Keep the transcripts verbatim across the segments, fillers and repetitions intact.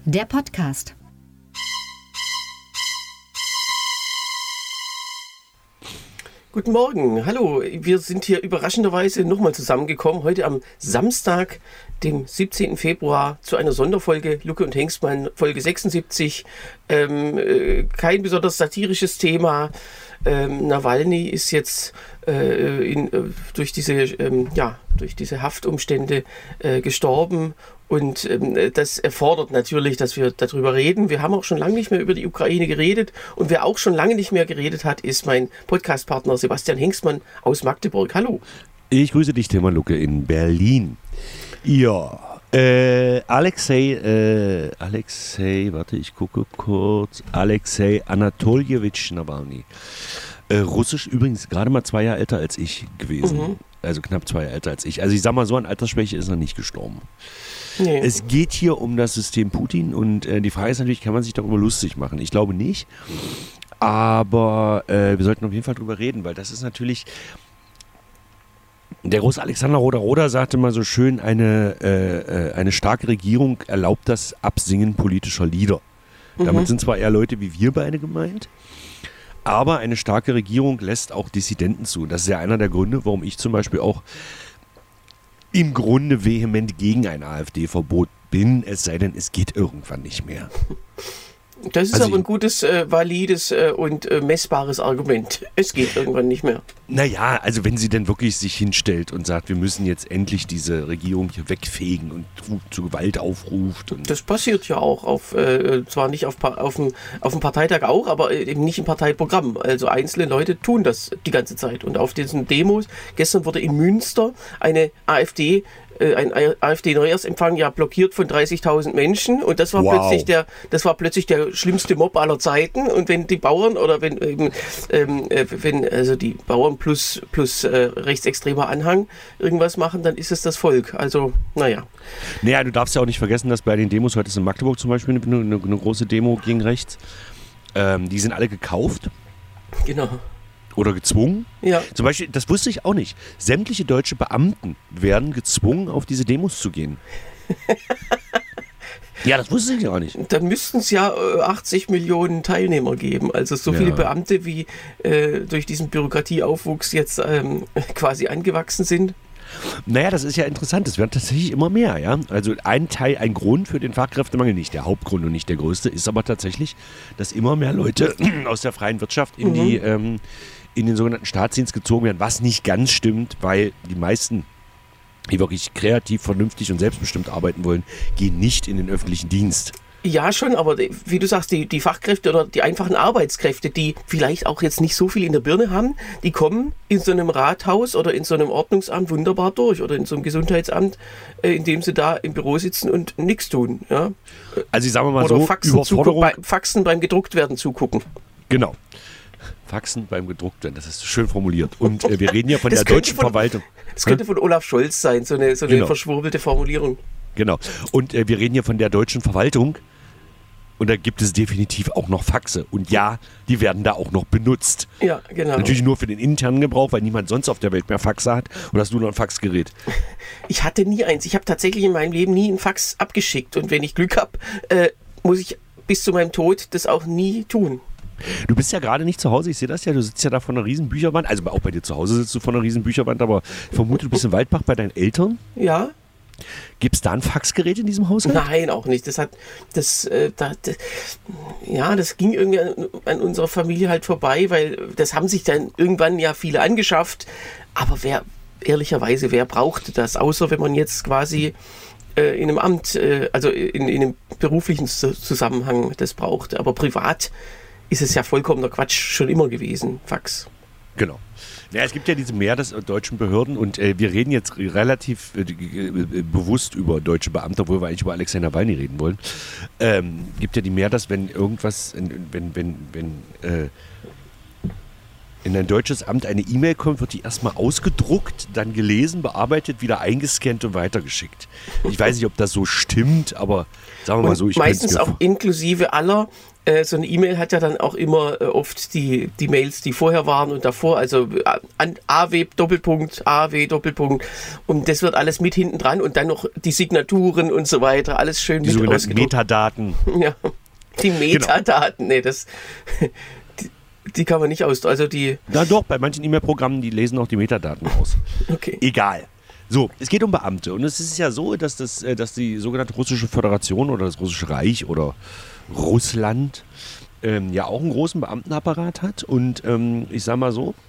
der Podcast. Guten Morgen, hallo, wir sind hier überraschenderweise nochmal zusammengekommen, heute am Samstag, dem siebzehnten Februar, zu einer Sonderfolge Lucke und Hengstmann, Folge sechsundsiebzig. Ähm, äh, kein besonders satirisches Thema. Ähm, Nawalny ist jetzt äh, in, äh, durch diese, ähm, ja, durch diese Haftumstände äh, gestorben. Und ähm, das erfordert natürlich, dass wir darüber reden. Wir haben auch schon lange nicht mehr über die Ukraine geredet. Und wer auch schon lange nicht mehr geredet hat, ist mein Podcastpartner Sebastian Hengstmann aus Magdeburg. Hallo. Ich grüße dich, Tilman Lucke in Berlin. Ja, äh, Alexei, äh, Alexei, warte, ich gucke kurz. Alexei Anatoljewitsch Nawalny. Äh, Russisch übrigens gerade mal zwei Jahre älter als ich gewesen. Mhm. Also knapp zwei Jahre älter als ich. Also ich sag mal so, an Altersschwäche ist er nicht gestorben. Nee. Es geht hier um das System Putin und äh, die Frage ist natürlich, kann man sich darüber lustig machen? Ich glaube nicht, aber äh, wir sollten auf jeden Fall drüber reden, weil das ist natürlich, der große Alexander Roder-Roder sagte mal so schön, eine, äh, eine starke Regierung erlaubt das Absingen politischer Lieder. Mhm. Damit sind zwar eher Leute wie wir beide gemeint, aber eine starke Regierung lässt auch Dissidenten zu. Das ist ja einer der Gründe, warum ich zum Beispiel auch im Grunde vehement gegen ein AfD-Verbot bin, es sei denn, es geht irgendwann nicht mehr. Das ist also aber ein gutes, äh, valides äh, und äh, messbares Argument. Es geht irgendwann nicht mehr. Naja, also wenn sie denn wirklich sich hinstellt und sagt, wir müssen jetzt endlich diese Regierung hier wegfegen und zu Gewalt aufruft. Und das passiert ja auch, auf, äh, zwar nicht auf, auf, dem, auf dem Parteitag auch, aber eben nicht im Parteiprogramm. Also einzelne Leute tun das die ganze Zeit. Und auf diesen Demos, gestern wurde in Münster eine AfD ein AfD-Neujahrsempfang ja blockiert von dreißigtausend Menschen und das war wow. plötzlich der, das war plötzlich der schlimmste Mob aller Zeiten und wenn die Bauern oder wenn eben, ähm, wenn also die Bauern plus plus äh, rechtsextremer Anhang irgendwas machen, dann ist es das Volk. Also naja. Naja, du darfst ja auch nicht vergessen, dass bei den Demos heute ist in Magdeburg zum Beispiel eine, eine, eine große Demo gegen rechts. Ähm, die sind alle gekauft. Genau. Oder gezwungen. Ja. Zum Beispiel, das wusste ich auch nicht. Sämtliche deutsche Beamten werden gezwungen, auf diese Demos zu gehen. Ja, das wusste ich auch nicht. Dann müssten es ja äh, achtzig Millionen Teilnehmer geben. Also so viele ja. Beamte, wie äh, durch diesen Bürokratieaufwuchs jetzt ähm, quasi angewachsen sind. Naja, das ist ja interessant. Es werden tatsächlich immer mehr, ja. Also ein Teil, ein Grund für den Fachkräftemangel, nicht der Hauptgrund und nicht der größte, ist aber tatsächlich, dass immer mehr Leute aus der freien Wirtschaft in mhm. die ähm, in den sogenannten Staatsdienst gezogen werden, was nicht ganz stimmt, weil die meisten, die wirklich kreativ, vernünftig und selbstbestimmt arbeiten wollen, gehen nicht in den öffentlichen Dienst. Ja, schon, aber wie du sagst, die, die Fachkräfte oder die einfachen Arbeitskräfte, die vielleicht auch jetzt nicht so viel in der Birne haben, die kommen in so einem Rathaus oder in so einem Ordnungsamt wunderbar durch oder in so einem Gesundheitsamt, äh, in dem sie da im Büro sitzen und nichts tun. Ja? Also ich sage mal oder so, Faxen, Überforderung. Zugucken, bei, Faxen beim Gedrucktwerden zugucken. Genau. Faxen beim Gedrucktwerden, das ist schön formuliert. Und äh, wir reden ja von der deutschen von, Verwaltung. Das könnte von Olaf Scholz sein, so eine, so eine genau. verschwurbelte Formulierung. Genau. Und äh, wir reden hier von der deutschen Verwaltung. Und da gibt es definitiv auch noch Faxe. Und ja, die werden da auch noch benutzt. Ja, genau. Natürlich nur für den internen Gebrauch, weil niemand sonst auf der Welt mehr Faxe hat. Oder hast du noch ein Faxgerät? Ich hatte nie eins. Ich habe tatsächlich in meinem Leben nie ein Fax abgeschickt. Und wenn ich Glück habe, äh, muss ich bis zu meinem Tod das auch nie tun. Du bist ja gerade nicht zu Hause, ich sehe das ja, du sitzt ja da vor einer riesen Bücherwand, also auch bei dir zu Hause sitzt du vor einer riesen Bücherwand, aber ich vermute, du bist in Waldbach bei deinen Eltern? Ja. Gibt es da ein Faxgerät in diesem Haus? Nein, auch nicht. Das hat, das, äh, das, das, ja, das ging irgendwie an, an unserer Familie halt vorbei, weil das haben sich dann irgendwann ja viele angeschafft, aber wer, ehrlicherweise, wer brauchte das, außer wenn man jetzt quasi äh, in einem Amt, äh, also in, in einem beruflichen Zusammenhang das braucht, aber privat ist es ja vollkommener Quatsch schon immer gewesen, Fax. Genau. Ja, es gibt ja diese mehr des deutschen Behörden und äh, wir reden jetzt relativ äh, äh, bewusst über deutsche Beamte, obwohl wir eigentlich über Alexei Nawalny reden wollen. Ähm, gibt ja die mehr, dass wenn irgendwas, wenn, wenn, wenn äh, in ein deutsches Amt eine E-Mail kommt, wird die erstmal ausgedruckt, dann gelesen, bearbeitet, wieder eingescannt und weitergeschickt. Ich weiß nicht, ob das so stimmt, aber sagen wir mal so, ich meistens auch inklusive aller äh, so eine E-Mail hat ja dann auch immer äh, oft die, die Mails, die vorher waren und davor, also an A W Doppelpunkt, A W Doppelpunkt und das wird alles mit hinten dran und dann noch die Signaturen und so weiter, alles schön die mit sogenannten ausgedruckt. Metadaten. Ja, die Metadaten, genau. Nee, das... Die, die kann man nicht aus... Also die... Na doch, bei manchen E-Mail-Programmen, die lesen auch die Metadaten aus. Okay. Egal. So, es geht um Beamte und es ist ja so, dass, das, dass die sogenannte Russische Föderation oder das Russische Reich oder Russland ähm, ja auch einen großen Beamtenapparat hat und ähm, ich sag mal so,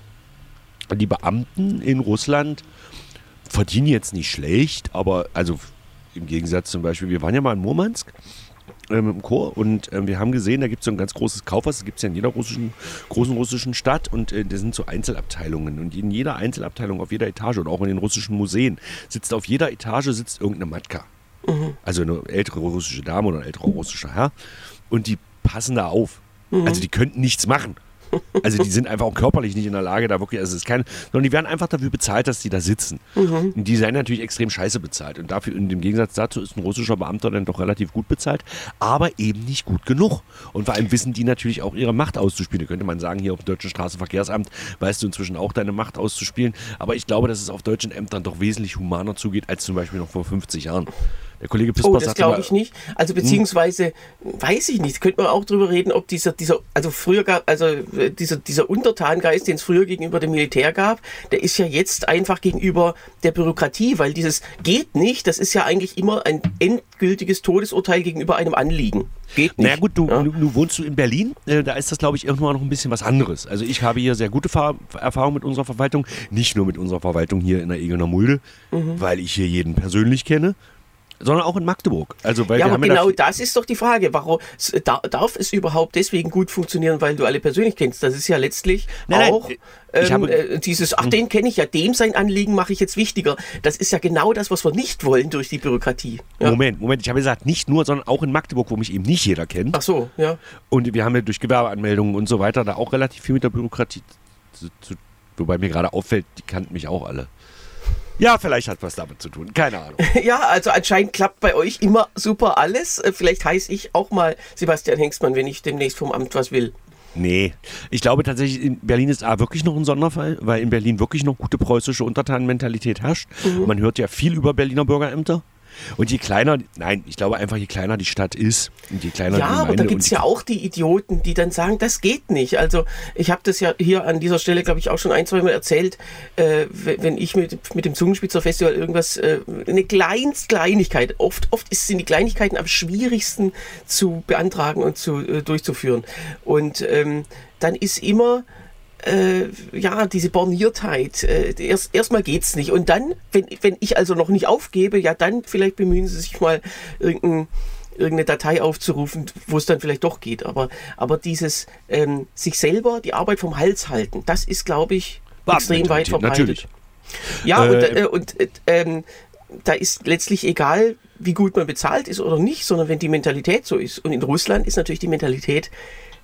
die Beamten in Russland verdienen jetzt nicht schlecht, aber also im Gegensatz zum Beispiel, wir waren ja mal in Murmansk ähm, im Chor und äh, wir haben gesehen, da gibt es so ein ganz großes Kaufhaus, das gibt es ja in jeder russischen, großen russischen Stadt und äh, das sind so Einzelabteilungen und in jeder Einzelabteilung, auf jeder Etage und auch in den russischen Museen sitzt auf jeder Etage sitzt irgendeine Matka. Mhm. Also eine ältere russische Dame oder ein älterer russischer Herr und die passen da auf. Mhm. Also die könnten nichts machen. Also die sind einfach auch körperlich nicht in der Lage, da wirklich, also es ist kein, sondern die werden einfach dafür bezahlt, dass die da sitzen. Mhm. Und die seien natürlich extrem scheiße bezahlt. Und dafür, in dem Gegensatz dazu, ist ein russischer Beamter dann doch relativ gut bezahlt, aber eben nicht gut genug. Und vor allem wissen die natürlich auch ihre Macht auszuspielen. Da könnte man sagen, hier auf dem Deutschen Straßenverkehrsamt weißt du inzwischen auch deine Macht auszuspielen. Aber ich glaube, dass es auf deutschen Ämtern doch wesentlich humaner zugeht, als zum Beispiel noch vor fünfzig Jahren. Der Kollege Pispers oh, das glaube ich nicht. Also beziehungsweise, hm. weiß ich nicht, könnte man auch drüber reden, ob dieser, dieser, also früher gab, also dieser, dieser Untertangeist, den es früher gegenüber dem Militär gab, der ist ja jetzt einfach gegenüber der Bürokratie, weil dieses geht nicht, das ist ja eigentlich immer ein endgültiges Todesurteil gegenüber einem Anliegen. Geht nicht. Naja gut, du, ja. du, du wohnst du in Berlin, äh, da ist das glaube ich irgendwann noch ein bisschen was anderes. Also ich habe hier sehr gute Ver- Erfahrungen mit unserer Verwaltung, nicht nur mit unserer Verwaltung hier in der Egener Mulde, mhm. weil ich hier jeden persönlich kenne, sondern auch in Magdeburg. Also, weil ja, wir aber haben genau ja da das ist doch die Frage. Warum darf es überhaupt deswegen gut funktionieren, weil du alle persönlich kennst? Das ist ja letztlich nein, auch nein, ähm, habe, äh, dieses, ach, den kenne ich ja, dem sein Anliegen mache ich jetzt wichtiger. Das ist ja genau das, was wir nicht wollen durch die Bürokratie. Ja. Moment, Moment, ich habe gesagt, nicht nur, sondern auch in Magdeburg, wo mich eben nicht jeder kennt. Ach so, ja. Und wir haben ja durch Gewerbeanmeldungen und so weiter da auch relativ viel mit der Bürokratie zu, zu, wobei mir gerade auffällt, die kannten mich auch alle. Ja, vielleicht hat was damit zu tun. Keine Ahnung. Ja, also anscheinend klappt bei euch immer super alles. Vielleicht heiße ich auch mal Sebastian Hengstmann, wenn ich demnächst vom Amt was will. Nee, ich glaube tatsächlich, in Berlin ist A wirklich noch ein Sonderfall, weil in Berlin wirklich noch gute preußische Untertanenmentalität herrscht. Mhm. Man hört ja viel über Berliner Bürgerämter. Und je kleiner, nein, ich glaube einfach, je kleiner die Stadt ist und je kleiner ja, die Gemeinde. Ja, aber da gibt es ja auch die Idioten, die dann sagen, das geht nicht. Also ich habe das ja hier an dieser Stelle, glaube ich, auch schon ein, zwei Mal erzählt, äh, wenn ich mit, mit dem Zungenspitzer-Festival irgendwas, äh, eine kleinst Kleinigkeit, oft, oft sind die Kleinigkeiten am schwierigsten zu beantragen und zu, äh, durchzuführen. Und ähm, dann ist immer... Äh, ja, diese Borniertheit, äh, erst erstmal geht's nicht. Und dann, wenn, wenn ich also noch nicht aufgebe, ja dann vielleicht bemühen sie sich mal irgendein, irgendeine Datei aufzurufen, wo es dann vielleicht doch geht. Aber, aber dieses ähm, sich selber die Arbeit vom Hals halten, das ist, glaube ich, extrem weit verbreitet. Natürlich. Ja, äh, und, und äh, ähm, da ist letztlich egal, wie gut man bezahlt ist oder nicht, sondern wenn die Mentalität so ist. Und in Russland ist natürlich die Mentalität,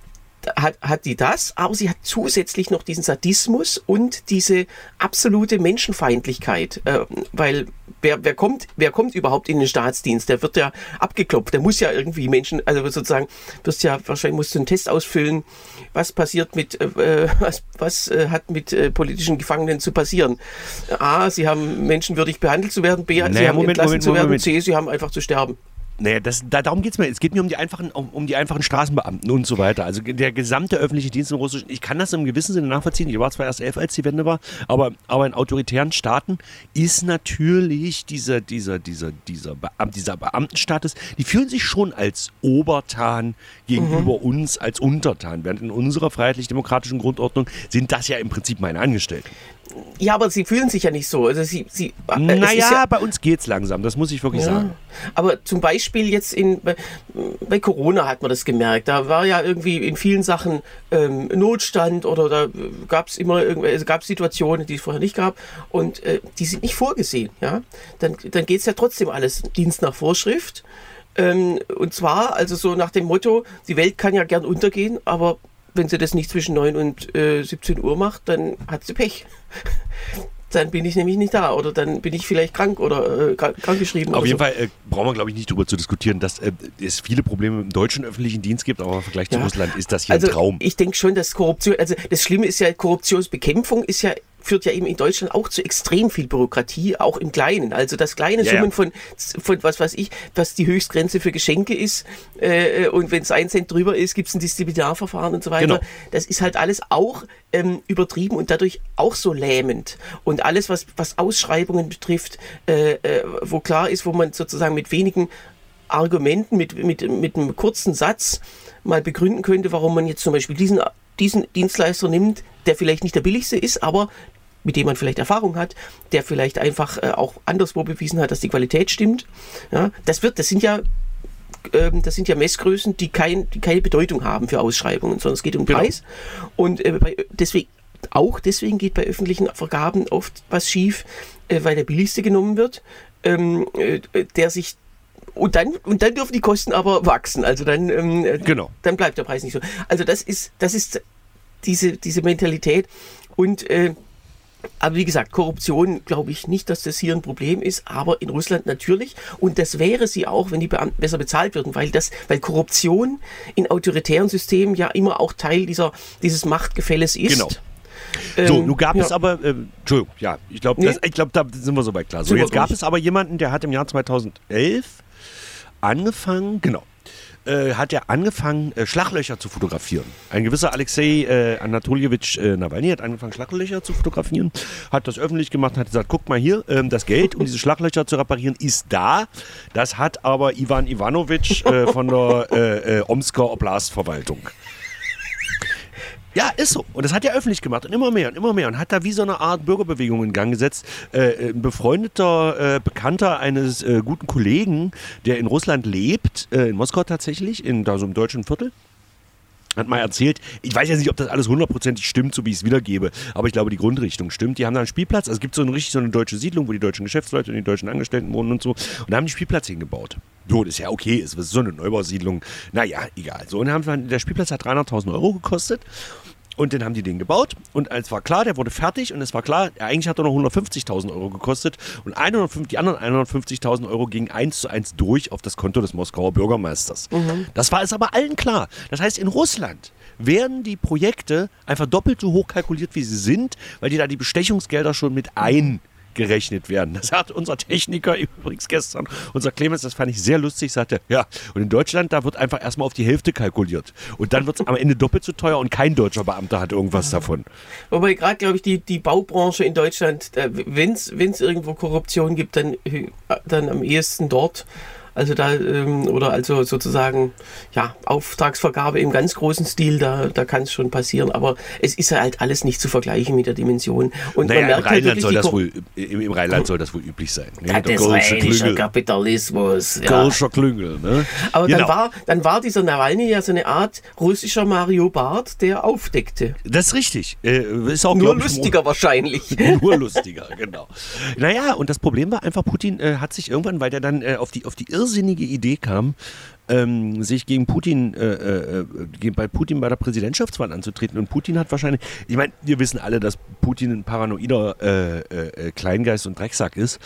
Hat, hat die das, aber sie hat zusätzlich noch diesen Sadismus und diese absolute Menschenfeindlichkeit, äh, weil wer, wer kommt, wer kommt überhaupt in den Staatsdienst? Der wird ja abgeklopft, der muss ja irgendwie Menschen, also sozusagen, wirst ja wahrscheinlich musst du einen Test ausfüllen, was passiert mit, äh, was, was äh, hat mit äh, politischen Gefangenen zu passieren? A, sie haben menschenwürdig behandelt zu werden, B, naja, sie haben Moment, entlassen Moment, zu werden, Moment. C, sie haben einfach zu sterben. Naja, das, da, darum geht es mir. Es geht mir um die einfachen, um, um die einfachen Straßenbeamten und so weiter. Also der gesamte öffentliche Dienst in Russland. Ich kann das im gewissen Sinne nachvollziehen. Ich war zwar erst elf, als die Wende war, aber, aber in autoritären Staaten ist natürlich dieser, dieser, dieser, dieser, Beam, dieser Beamtenstatus, die fühlen sich schon als Obertan gegenüber mhm. uns als Untertan. Während in unserer freiheitlich-demokratischen Grundordnung sind das ja im Prinzip meine Angestellten. Ja, aber sie fühlen sich ja nicht so. Also sie, sie, äh, naja, ja, bei uns geht's langsam, das muss ich wirklich ja. sagen. Aber zum Beispiel jetzt in, bei, bei Corona hat man das gemerkt. Da war ja irgendwie in vielen Sachen ähm, Notstand oder da gab es immer irgendwie, also gab es Situationen, die es vorher nicht gab und äh, die sind nicht vorgesehen. Ja? Dann, dann geht es ja trotzdem alles Dienst nach Vorschrift. Ähm, und zwar also so nach dem Motto, die Welt kann ja gern untergehen, aber wenn sie das nicht zwischen neun und äh, siebzehn Uhr macht, dann hat sie Pech. dann bin ich nämlich nicht da oder dann bin ich vielleicht krank oder äh, krankgeschrieben. Auf oder jeden so. Fall äh, brauchen wir, glaube ich, nicht darüber zu diskutieren, dass äh, es viele Probleme im deutschen öffentlichen Dienst gibt, aber im Vergleich zu Ja. Russland ist das hier Also ein Traum. ich denke schon, dass Korruption, also das Schlimme ist ja, Korruptionsbekämpfung ist ja führt ja eben in Deutschland auch zu extrem viel Bürokratie, auch im Kleinen. Also dass kleine Ja, Summen ja. von, von, was weiß ich, was die Höchstgrenze für Geschenke ist äh, und wenn es ein Cent drüber ist, gibt es ein Disziplinarverfahren und so weiter. Genau. Das ist halt alles auch ähm, übertrieben und dadurch auch so lähmend. Und alles, was, was Ausschreibungen betrifft, äh, äh, wo klar ist, wo man sozusagen mit wenigen Argumenten, mit, mit, mit einem kurzen Satz mal begründen könnte, warum man jetzt zum Beispiel diesen, diesen Dienstleister nimmt, der vielleicht nicht der billigste ist, aber mit dem man vielleicht Erfahrung hat, der vielleicht einfach äh, auch anderswo bewiesen hat, dass die Qualität stimmt. Ja, das wird, das sind ja, ähm, das sind ja Messgrößen, die, kein, die keine Bedeutung haben für Ausschreibungen, sondern es geht um Genau. Preis. Und äh, bei, deswegen, auch deswegen geht bei öffentlichen Vergaben oft was schief, äh, weil der billigste genommen wird, ähm, äh, der sich und dann, und dann dürfen die Kosten aber wachsen. Also dann, ähm, Genau. dann bleibt der Preis nicht so. Also das ist, das ist diese, diese Mentalität. Und äh, aber wie gesagt, Korruption glaube ich nicht, dass das hier ein Problem ist, aber in Russland natürlich. Und das wäre sie auch, wenn die Beamten besser bezahlt würden, weil das, weil Korruption in autoritären Systemen ja immer auch Teil dieser, dieses Machtgefälles ist. Genau. So, Ähm, nun gab ja. es aber, äh, Entschuldigung, ja, ich glaube, Nee. ich glaub, da sind wir soweit klar. So, Sind wir jetzt gab durch. es aber jemanden, der hat im Jahr zweitausendelf angefangen, genau, äh, hat er angefangen, äh, Schlaglöcher zu fotografieren. Ein gewisser Alexei äh, Anatoljewitsch äh, Nawalny hat angefangen, Schlaglöcher zu fotografieren, hat das öffentlich gemacht und hat gesagt, guck mal hier, ähm, das Geld, um diese Schlaglöcher zu reparieren, ist da. Das hat aber Ivan Ivanovich äh, von der äh, äh, Omsker Oblastverwaltung. Ja, ist so. Und das hat er öffentlich gemacht und immer mehr und immer mehr und hat da wie so eine Art Bürgerbewegung in Gang gesetzt. Äh, ein befreundeter äh, Bekannter eines äh, guten Kollegen, der in Russland lebt, äh, in Moskau tatsächlich, in da so einem deutschen Viertel, hat mal erzählt, ich weiß jetzt nicht, ob das alles hundertprozentig stimmt, so wie ich es wiedergebe, aber ich glaube, die Grundrichtung stimmt. Die haben da einen Spielplatz, also es gibt so eine richtig so eine deutsche Siedlung, wo die deutschen Geschäftsleute und die deutschen Angestellten wohnen und so, und da haben die Spielplatz hingebaut. So, das ist ja okay, es ist so eine Neubausiedlung, naja, egal. So, und dann haben, der Spielplatz hat dreihunderttausend Euro gekostet. Und dann haben die den gebaut und es war klar, der wurde fertig und es war klar, eigentlich hat er noch hundertfünfzigtausend Euro gekostet und hundertfünfzig, die anderen hundertfünfzigtausend Euro gingen eins zu eins durch auf das Konto des Moskauer Bürgermeisters. Mhm. Das war es aber allen klar. Das heißt, in Russland werden die Projekte einfach doppelt so hoch kalkuliert, wie sie sind, weil die da die Bestechungsgelder schon mit ein gerechnet werden. Das hat unser Techniker übrigens gestern, unser Clemens, das fand ich sehr lustig, sagte, ja, und in Deutschland, da wird einfach erstmal auf die Hälfte kalkuliert. Und dann wird es am Ende doppelt so teuer und kein deutscher Beamter hat irgendwas davon. Wobei gerade, glaube ich, die, die Baubranche in Deutschland, wenn es irgendwo Korruption gibt, dann, dann am ehesten dort. Also da, ähm, oder also sozusagen, ja, Auftragsvergabe im ganz großen Stil, da, da kann es schon passieren, aber es ist ja halt alles nicht zu vergleichen mit der Dimension. Und naja, man merkt im Rheinland, halt soll die das Ko- wohl, im, im Rheinland soll das wohl üblich sein. Ne? Das ist rheinischer Kapitalismus. Ja. Kölscher Klüngel, ne? Aber Genau. dann, war, dann war dieser Nawalny ja so eine Art russischer Mario Barth, der aufdeckte. Das ist richtig. Äh, ist auch, Nur glaub ich, lustiger wahrscheinlich. Nur lustiger, genau. Naja, und das Problem war einfach, Putin äh, hat sich irgendwann, weil der dann äh, auf, die, auf die irrsinnige Idee kam, ähm, sich gegen Putin, äh, äh, bei Putin bei der Präsidentschaftswahl anzutreten. Und Putin hat wahrscheinlich, ich meine, wir wissen alle, dass Putin ein paranoider äh, äh, Kleingeist und Drecksack ist.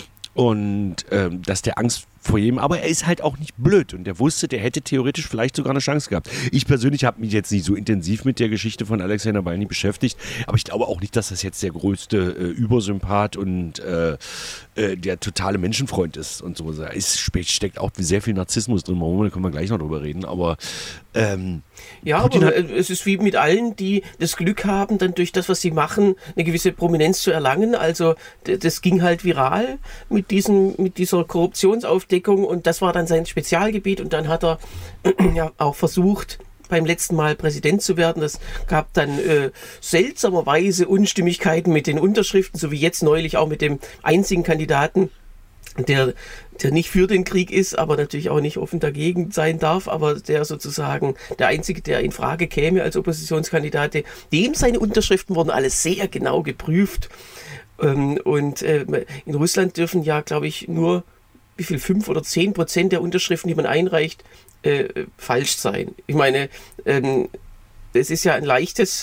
Und ähm, dass der Angst vor jedem, aber er ist halt auch nicht blöd und der wusste, der hätte theoretisch vielleicht sogar eine Chance gehabt. Ich persönlich habe mich jetzt nicht so intensiv mit der Geschichte von Alexei Nawalny beschäftigt, aber ich glaube auch nicht, dass das jetzt der größte äh, Übersympath und äh, äh, der totale Menschenfreund ist und so. Es steckt auch sehr viel Narzissmus drin, da können wir gleich noch drüber reden, aber ähm, Ja, Putin aber hat- es ist wie mit allen, die das Glück haben, dann durch das, was sie machen, eine gewisse Prominenz zu erlangen. Also d- das ging halt viral mit, diesen, mit dieser Korruptionsaufdeckung und das war dann sein Spezialgebiet und dann hat er ja auch versucht, beim letzten Mal Präsident zu werden. Das gab dann äh, seltsamerweise Unstimmigkeiten mit den Unterschriften, so wie jetzt neulich auch mit dem einzigen Kandidaten, der, der nicht für den Krieg ist, aber natürlich auch nicht offen dagegen sein darf, aber der sozusagen der Einzige, der in Frage käme als Oppositionskandidat, dem seine Unterschriften wurden alles sehr genau geprüft. Ähm, und äh, in Russland dürfen ja, glaube ich, nur wie viel, fünf oder zehn Prozent der Unterschriften, die man einreicht, äh, falsch sein. Ich meine, ähm, es ist ja ein leichtes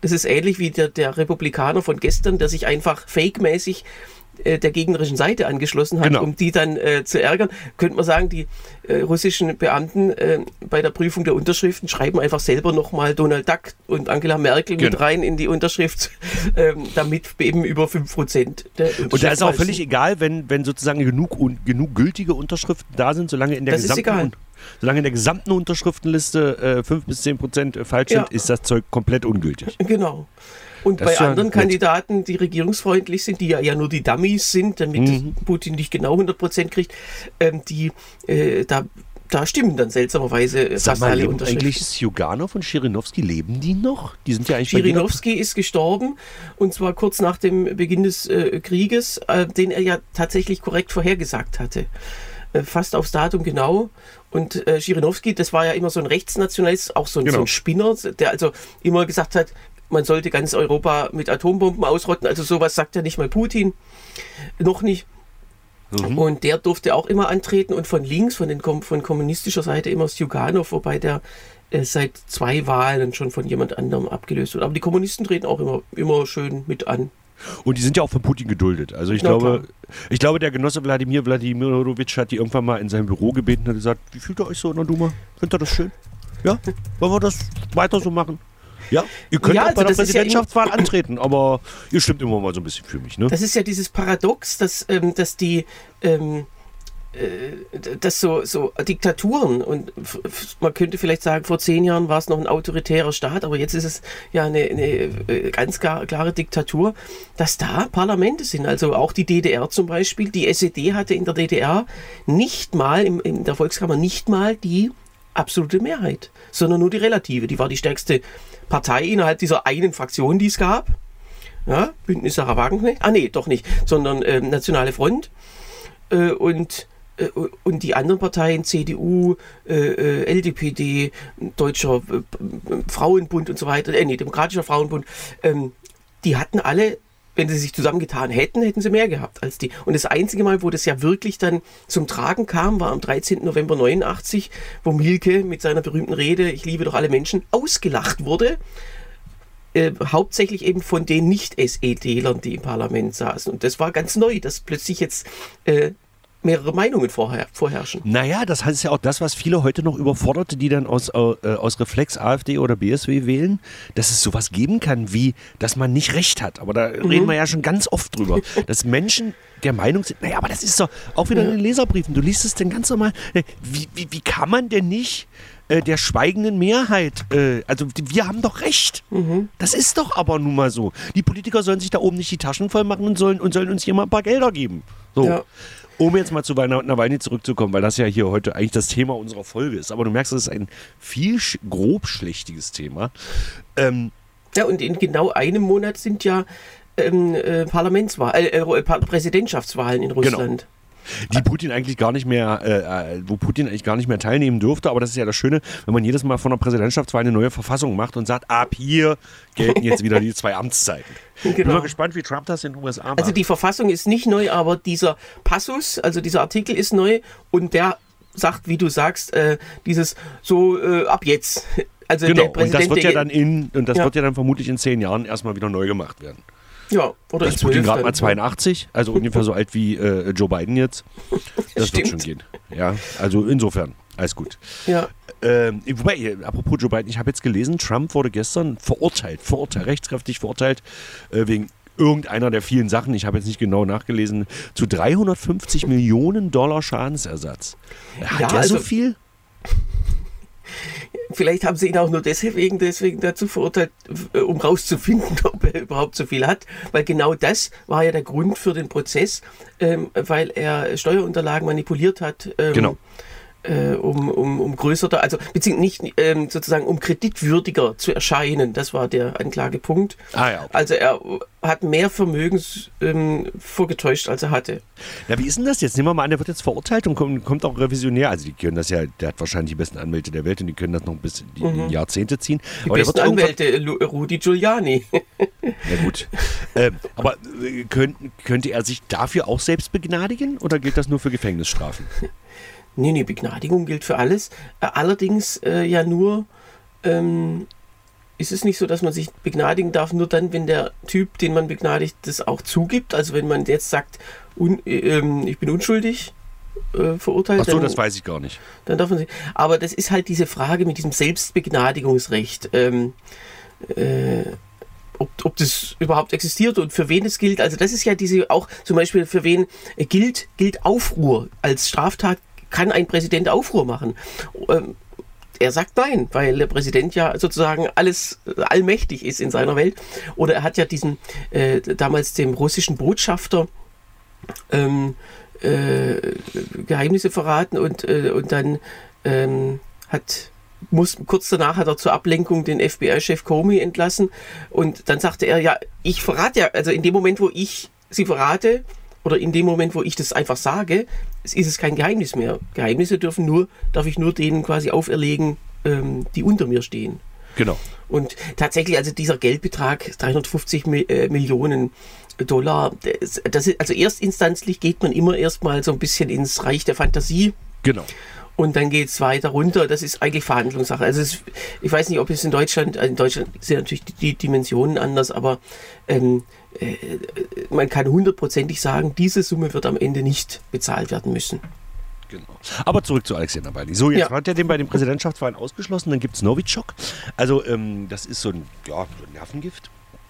Das ist ähnlich wie der, der Republikaner von gestern, der sich einfach fake-mäßig äh, der gegnerischen Seite angeschlossen hat, genau. um die dann äh, zu ärgern. Könnte man sagen, die äh, russischen Beamten äh, bei der Prüfung der Unterschriften schreiben einfach selber nochmal Donald Duck und Angela Merkel genau. mit rein in die Unterschrift, äh, damit eben über fünf Prozent der Unterschrift. Und da ist auch völlig sind. egal, wenn, wenn sozusagen genug, un, genug gültige Unterschriften da sind, solange in der das gesamten... ist egal. Solange in der gesamten Unterschriftenliste äh, fünf bis zehn Prozent falsch ja. sind, ist das Zeug komplett ungültig. Genau. Und das bei anderen nett. Kandidaten, die regierungsfreundlich sind, die ja, ja nur die Dummies sind, damit mhm. Putin nicht genau hundert Prozent kriegt, ähm, die äh, da, da stimmen dann seltsamerweise Sag fast mal, alle leben Unterschriften. Eigentlich Sjuganov und Schirynowski, leben die noch? Die sind ja eigentlich Schirynowski ist gestorben, und zwar kurz nach dem Beginn des äh, Krieges, äh, den er ja tatsächlich korrekt vorhergesagt hatte. Äh, fast aufs Datum genau. Und äh, Schirynowski, das war ja immer so ein Rechtsnationalist, auch so ein, genau. so ein Spinner, der also immer gesagt hat, man sollte ganz Europa mit Atombomben ausrotten. Also sowas sagt ja nicht mal Putin. Noch nicht. Mhm. Und der durfte auch immer antreten, und von links, von, den, von kommunistischer Seite immer Sjuganov, wobei der äh, seit zwei Wahlen schon von jemand anderem abgelöst wird. Aber die Kommunisten treten auch immer, immer schön mit an. Und die sind ja auch von Putin geduldet. Also ich, glaube, ich glaube, der Genosse Wladimir Wladimirovich hat die irgendwann mal in seinem Büro gebeten und gesagt, wie fühlt ihr euch so in der Duma? Findet ihr das schön? Ja? Wollen wir das weiter so machen? Ja, ihr könnt ja, auch bei also der Präsidentschaftswahl ja antreten, aber ihr stimmt immer mal so ein bisschen für mich. Ne? Das ist ja dieses Paradox, dass, ähm, dass die ähm, äh, dass so, so Diktaturen, und man könnte vielleicht sagen, vor zehn Jahren war es noch ein autoritärer Staat, aber jetzt ist es ja eine, eine ganz klar, klare Diktatur, dass da Parlamente sind. Also auch die D D R zum Beispiel, die S E D hatte in der D D R nicht mal, im, in der Volkskammer nicht mal die absolute Mehrheit, sondern nur die relative. Die war die stärkste Partei innerhalb dieser einen Fraktion, die es gab. Ja, Bündnis Sarah Wagenknecht. Ah nee, doch nicht, sondern äh, Nationale Front. Äh, und, äh, und die anderen Parteien, C D U, äh, L D P D, Deutscher äh, Frauenbund und so weiter, äh, nee, Demokratischer Frauenbund, ähm, die hatten alle, wenn sie sich zusammengetan hätten, hätten sie mehr gehabt als die. Und das einzige Mal, wo das ja wirklich dann zum Tragen kam, war am dreizehnten November neunundachtzig, wo Mielke mit seiner berühmten Rede, ich liebe doch alle Menschen, ausgelacht wurde. Äh, hauptsächlich eben von den Nicht-S E D-Lern, die im Parlament saßen. Und das war ganz neu, dass plötzlich jetzt äh, mehrere Meinungen vorher, vorherrschen. Naja, das heißt ja auch das, was viele heute noch überforderte, die dann aus, äh, aus Reflex AfD oder B S W wählen, dass es sowas geben kann, wie, dass man nicht recht hat. Aber da mhm. reden wir ja schon ganz oft drüber, dass Menschen der Meinung sind, naja, aber das ist doch auch wieder ja. in den Leserbriefen, du liest es dann ganz normal, wie, wie, wie kann man denn nicht äh, der schweigenden Mehrheit, äh, also wir haben doch recht. Mhm. Das ist doch aber nun mal so. Die Politiker sollen sich da oben nicht die Taschen voll machen und sollen, und sollen uns hier mal ein paar Gelder geben. So. Ja. Um jetzt mal zu Nawalny zurückzukommen, weil das ja hier heute eigentlich das Thema unserer Folge ist. Aber du merkst, es ist ein viel sch- grobschlächtiges Thema. Ähm, ja, und in genau einem Monat sind ja ähm, äh, Parlamentswahlen, äh, äh, Präsidentschaftswahlen in Russland. Genau. Die Putin eigentlich gar nicht mehr, äh, wo Putin eigentlich gar nicht mehr teilnehmen dürfte, aber das ist ja das Schöne, wenn man jedes Mal von einer Präsidentschaftswahl eine neue Verfassung macht und sagt, ab hier gelten jetzt wieder die zwei Amtszeiten. Genau. Bin mal gespannt, wie Trump das in den U S A macht. Also die Verfassung ist nicht neu, aber dieser Passus, also dieser Artikel ist neu, und der sagt, wie du sagst, äh, dieses so äh, ab jetzt. Also genau, der Präsident, und das wird ja dann in, und das ja. wird ja dann vermutlich in zehn Jahren erstmal wieder neu gemacht werden. Ja, oder das ist Putin gerade mal zweiundachtzig, also ungefähr so alt wie äh, Joe Biden jetzt. Das Stimmt. wird schon gehen. Ja, also insofern, alles gut. Ja. Ähm, wobei, apropos Joe Biden, ich habe jetzt gelesen, Trump wurde gestern verurteilt, verurteilt, rechtskräftig verurteilt, äh, wegen irgendeiner der vielen Sachen, ich habe jetzt nicht genau nachgelesen, zu dreihundertfünfzig Millionen Dollar Schadensersatz. Hat ja, der also, so viel? Vielleicht haben sie ihn auch nur deswegen, deswegen dazu verurteilt, um rauszufinden, ob er überhaupt so viel hat. Weil genau das war ja der Grund für den Prozess, ähm, weil er Steuerunterlagen manipuliert hat. Ähm, genau. Äh, um, um, um größer, also beziehungsweise nicht ähm, sozusagen um kreditwürdiger zu erscheinen. Das war der Anklagepunkt. Ah, ja, okay. Also er hat mehr Vermögen ähm, vorgetäuscht, als er hatte. Na, wie ist denn das jetzt? Nehmen wir mal an, der wird jetzt verurteilt und kommt, kommt auch revisionär. Also die können das ja, der hat wahrscheinlich die besten Anwälte der Welt und die können das noch bis die, mhm. die Jahrzehnte ziehen. Die aber besten Anwälte, Lu- Rudy Giuliani. Ja gut. ähm, aber äh, könnt, könnte er sich dafür auch selbst begnadigen oder gilt das nur für Gefängnisstrafen? Nee, nee, Begnadigung gilt für alles. Allerdings äh, ja nur ähm, ist es nicht so, dass man sich begnadigen darf, nur dann, wenn der Typ, den man begnadigt, das auch zugibt? Also wenn man jetzt sagt, un, äh, ich bin unschuldig äh, verurteilt. Ach so, dann, das weiß ich gar nicht. Dann darf man sich. Aber das ist halt diese Frage mit diesem Selbstbegnadigungsrecht. Ähm, äh, ob, ob das überhaupt existiert und für wen es gilt. Also das ist ja diese auch zum Beispiel für wen äh, gilt, gilt Aufruhr. Als Straftat kann ein Präsident Aufruhr machen. Ähm, Er sagt nein, weil der Präsident ja sozusagen alles allmächtig ist in seiner Welt. Oder er hat ja diesen äh, damals dem russischen Botschafter ähm, äh, Geheimnisse verraten und, äh, und dann ähm, hat muss, kurz danach hat er zur Ablenkung den F B I-Chef Comey entlassen und dann sagte er, ja, ich verrate ja, also in dem Moment, wo ich sie verrate oder in dem Moment, wo ich das einfach sage, ist es kein Geheimnis mehr. Geheimnisse dürfen nur, darf ich nur denen quasi auferlegen, ähm, die unter mir stehen. Genau. Und tatsächlich, also dieser Geldbetrag, dreihundertfünfzig Millionen Dollar, das, das ist, also erstinstanzlich geht man immer erstmal so ein bisschen ins Reich der Fantasie. Genau. Und dann geht es weiter runter. Das ist eigentlich Verhandlungssache. Also es, ich weiß nicht, ob es in Deutschland, in Deutschland sind natürlich die, die Dimensionen anders, aber ähm, äh, man kann hundertprozentig sagen, diese Summe wird am Ende nicht bezahlt werden müssen. Genau. Aber zurück zu Alexei Nawalny. So, jetzt Ja. hat er den bei den Präsidentschaftswahlen ausgeschlossen, dann gibt es Novichok. Also ähm, das ist so ein, ja, so ein Nervengift.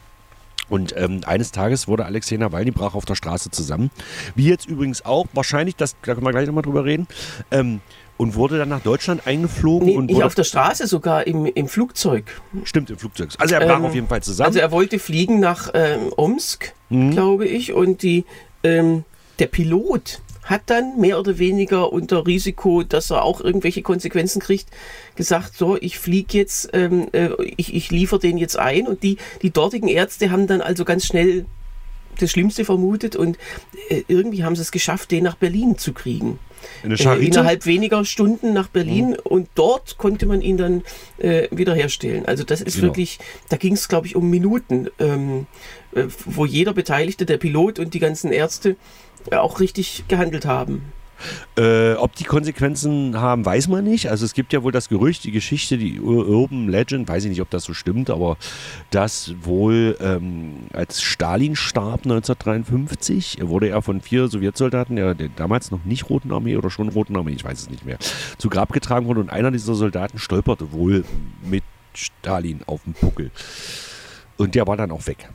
Und ähm, eines Tages wurde Alexei Nawalny, brach auf der Straße zusammen. Wie jetzt übrigens auch, wahrscheinlich, das, da können wir gleich nochmal drüber reden, ähm, und wurde dann nach Deutschland eingeflogen. Nee, und nicht wurde, auf der Straße, sogar im, im Flugzeug. Stimmt, im Flugzeug. Also er brach Ähm, auf jeden Fall zusammen. Also er wollte fliegen nach ähm, Omsk, Mhm. glaube ich, und die, ähm, der Pilot hat dann mehr oder weniger unter Risiko, dass er auch irgendwelche Konsequenzen kriegt, gesagt, so, ich fliege jetzt, ähm, äh, ich, ich liefere den jetzt ein. Und die, die dortigen Ärzte haben dann also ganz schnell das Schlimmste vermutet und äh, irgendwie haben sie es geschafft, den nach Berlin zu kriegen. Eine Äh, Charité? innerhalb weniger Stunden nach Berlin, mhm. und dort konnte man ihn dann äh, wiederherstellen. Also das ist Genau. wirklich, da ging es glaube ich um Minuten, ähm, äh, wo jeder Beteiligte, der Pilot und die ganzen Ärzte äh, auch richtig gehandelt haben. Äh, ob die Konsequenzen haben, weiß man nicht. Also es gibt ja wohl das Gerücht, die Geschichte, die Urban Legend, weiß ich nicht, ob das so stimmt, aber dass wohl ähm, als Stalin starb neunzehnhundertdreiundfünfzig, wurde er von vier Sowjetsoldaten, der, der damals noch nicht Roten Armee oder schon Roten Armee, ich weiß es nicht mehr, zu Grab getragen wurde und einer dieser Soldaten stolperte wohl mit Stalin auf dem Buckel. Und der war dann auch weg.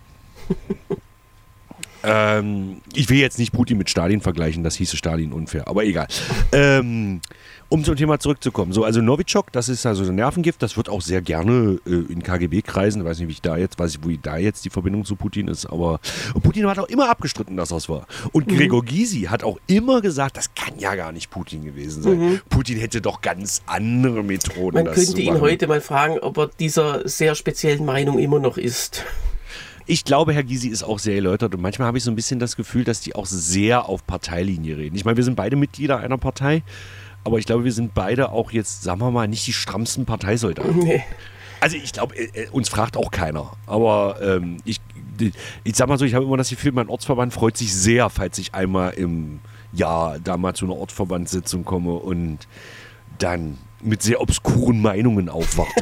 Ähm, ich will jetzt nicht Putin mit Stalin vergleichen, das hieße Stalin unfair, aber egal. Ähm, um zum Thema zurückzukommen. So, also Novichok, das ist also ein Nervengift, das wird auch sehr gerne äh, in K G B-Kreisen, ich weiß nicht, wie ich da jetzt, weiß ich, wo da jetzt die Verbindung zu Putin ist, aber Putin hat auch immer abgestritten, dass das war. Und Mhm. Gregor Gysi hat auch immer gesagt, das kann ja gar nicht Putin gewesen sein. Mhm. Putin hätte doch ganz andere Methoden. Man das könnte zu ihn machen. heute mal fragen, ob er dieser sehr speziellen Meinung immer noch ist. Ich glaube, Herr Gysi ist auch sehr erläutert und manchmal habe ich so ein bisschen das Gefühl, dass die auch sehr auf Parteilinie reden. Ich meine, wir sind beide Mitglieder einer Partei, aber ich glaube, wir sind beide auch jetzt, sagen wir mal, nicht die strammsten Parteisoldaten. Nee. Also ich glaube, äh, uns fragt auch keiner, aber ähm, ich, ich sag mal so, ich habe immer das Gefühl, mein Ortsverband freut sich sehr, falls ich einmal im Jahr da mal zu einer Ortsverbandssitzung komme und dann mit sehr obskuren Meinungen aufwache.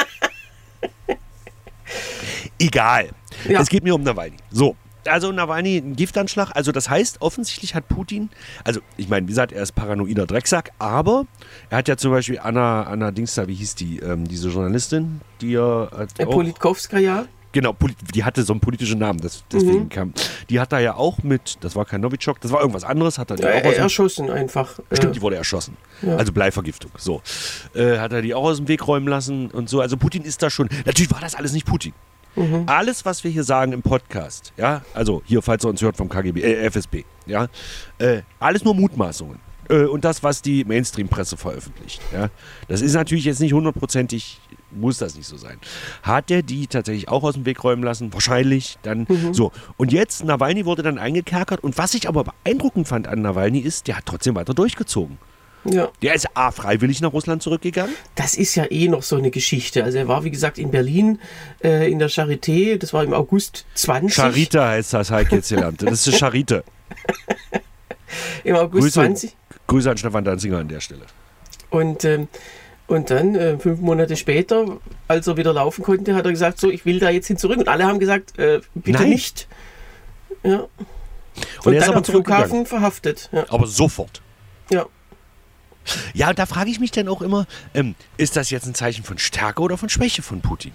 Egal. Ja. Es geht mir um Nawalny. So, also Nawalny, ein Giftanschlag. Also das heißt, offensichtlich hat Putin, also ich meine, wie gesagt, er ist paranoider Drecksack, aber er hat ja zum Beispiel Anna, Anna Dingster, wie hieß die, ähm, diese Journalistin, die ja Äh, Politkowskaja. Genau, die hatte so einen politischen Namen, das, deswegen Mhm. kam. Die hat da ja auch mit, das war kein Novichok, das war irgendwas anderes, hat er die Äh, auch aus dem, erschossen einfach. Stimmt, Äh, die wurde erschossen. Ja. Also Bleivergiftung. So. Äh, hat er die auch aus dem Weg räumen lassen und so. Also Putin ist da schon. Natürlich war das alles nicht Putin. Mhm. Alles, was wir hier sagen im Podcast, ja, also hier, falls ihr uns hört vom K G B, äh, F S B, ja, äh, alles nur Mutmaßungen. Äh, und das, was die Mainstream-Presse veröffentlicht. Ja. Das ist natürlich jetzt nicht hundertprozentig, muss das nicht so sein. Hat er die tatsächlich auch aus dem Weg räumen lassen? Wahrscheinlich. Dann Mhm. so. Und jetzt, Nawalny wurde dann eingekerkert. Und was ich aber beeindruckend fand an Nawalny ist, der hat trotzdem weiter durchgezogen. Ja. Der ist A, freiwillig nach Russland zurückgegangen. Das ist ja eh noch so eine Geschichte. Also er war, wie gesagt, in Berlin äh, in der Charité. Das war im August zwanzig. Charite heißt das, habe ich jetzt gelernt. Das ist Charite. Im August Grüße, zwanzig. Grüße an Stefan Danziger an der Stelle. Und, ähm, und dann, äh, fünf Monate später, als er wieder laufen konnte, hat er gesagt, so, ich will da jetzt hin zurück. Und alle haben gesagt, äh, bitte Nein. nicht. Ja. Und, Und er ist dann aber am Flughafen zurückgegangen. verhaftet. Ja. Aber sofort. Ja. Ja, und da frage ich mich dann auch immer, ähm, ist das jetzt ein Zeichen von Stärke oder von Schwäche von Putin?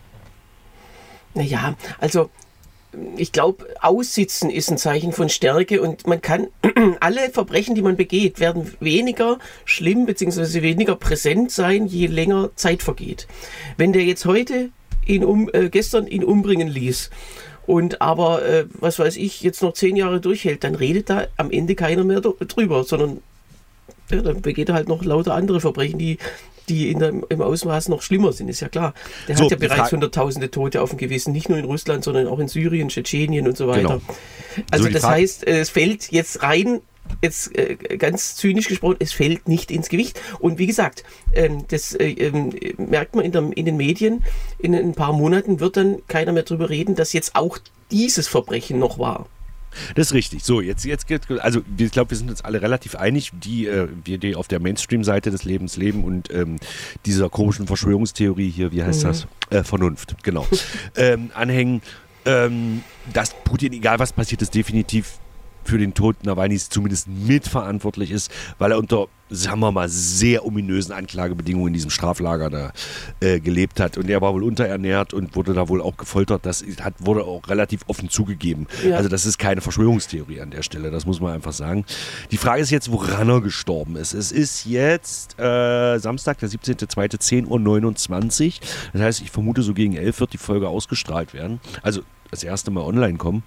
Naja, also ich glaube, Aussitzen ist ein Zeichen von Stärke und man kann, alle Verbrechen, die man begeht, werden weniger schlimm bzw. weniger präsent sein, je länger Zeit vergeht. Wenn der jetzt heute ihn um, äh, gestern ihn umbringen ließ und aber, äh, was weiß ich, jetzt noch zehn Jahre durchhält, dann redet da am Ende keiner mehr drüber, sondern ja, dann begeht er halt noch lauter andere Verbrechen, die die in dem, im Ausmaß noch schlimmer sind, ist ja klar. Der So, hat ja bereits Frage- hunderttausende Tote auf dem Gewissen, nicht nur in Russland, sondern auch in Syrien, Tschetschenien und so weiter. Genau. Also So, die das Frage- heißt, es fällt jetzt rein, jetzt äh, ganz zynisch gesprochen, es fällt nicht ins Gewicht. Und wie gesagt, ähm, das äh, ähm, merkt man in, der, in den Medien, in ein paar Monaten wird dann keiner mehr drüber reden, dass jetzt auch dieses Verbrechen noch war. Das ist richtig. So, jetzt, jetzt geht, also ich glaube, wir sind uns alle relativ einig, die, äh, wir, die auf der Mainstream-Seite des Lebens leben und ähm, dieser komischen Verschwörungstheorie hier, wie heißt Mhm. das? Äh, Vernunft, genau. ähm, anhängen, ähm, dass Putin, egal was passiert ist, definitiv für den Tod Nawalnys zumindest mitverantwortlich ist, weil er unter, sagen wir mal, sehr ominösen Anklagebedingungen in diesem Straflager da äh, gelebt hat. Und er war wohl unterernährt und wurde da wohl auch gefoltert. Das hat, wurde auch relativ offen zugegeben. Ja. Also das ist keine Verschwörungstheorie an der Stelle, das muss man einfach sagen. Die Frage ist jetzt, woran er gestorben ist. Es ist jetzt äh, Samstag, der siebzehnter zweite zehn Uhr neunundzwanzig. Das heißt, ich vermute, so gegen elf wird die Folge ausgestrahlt werden. Also das erste Mal online kommen.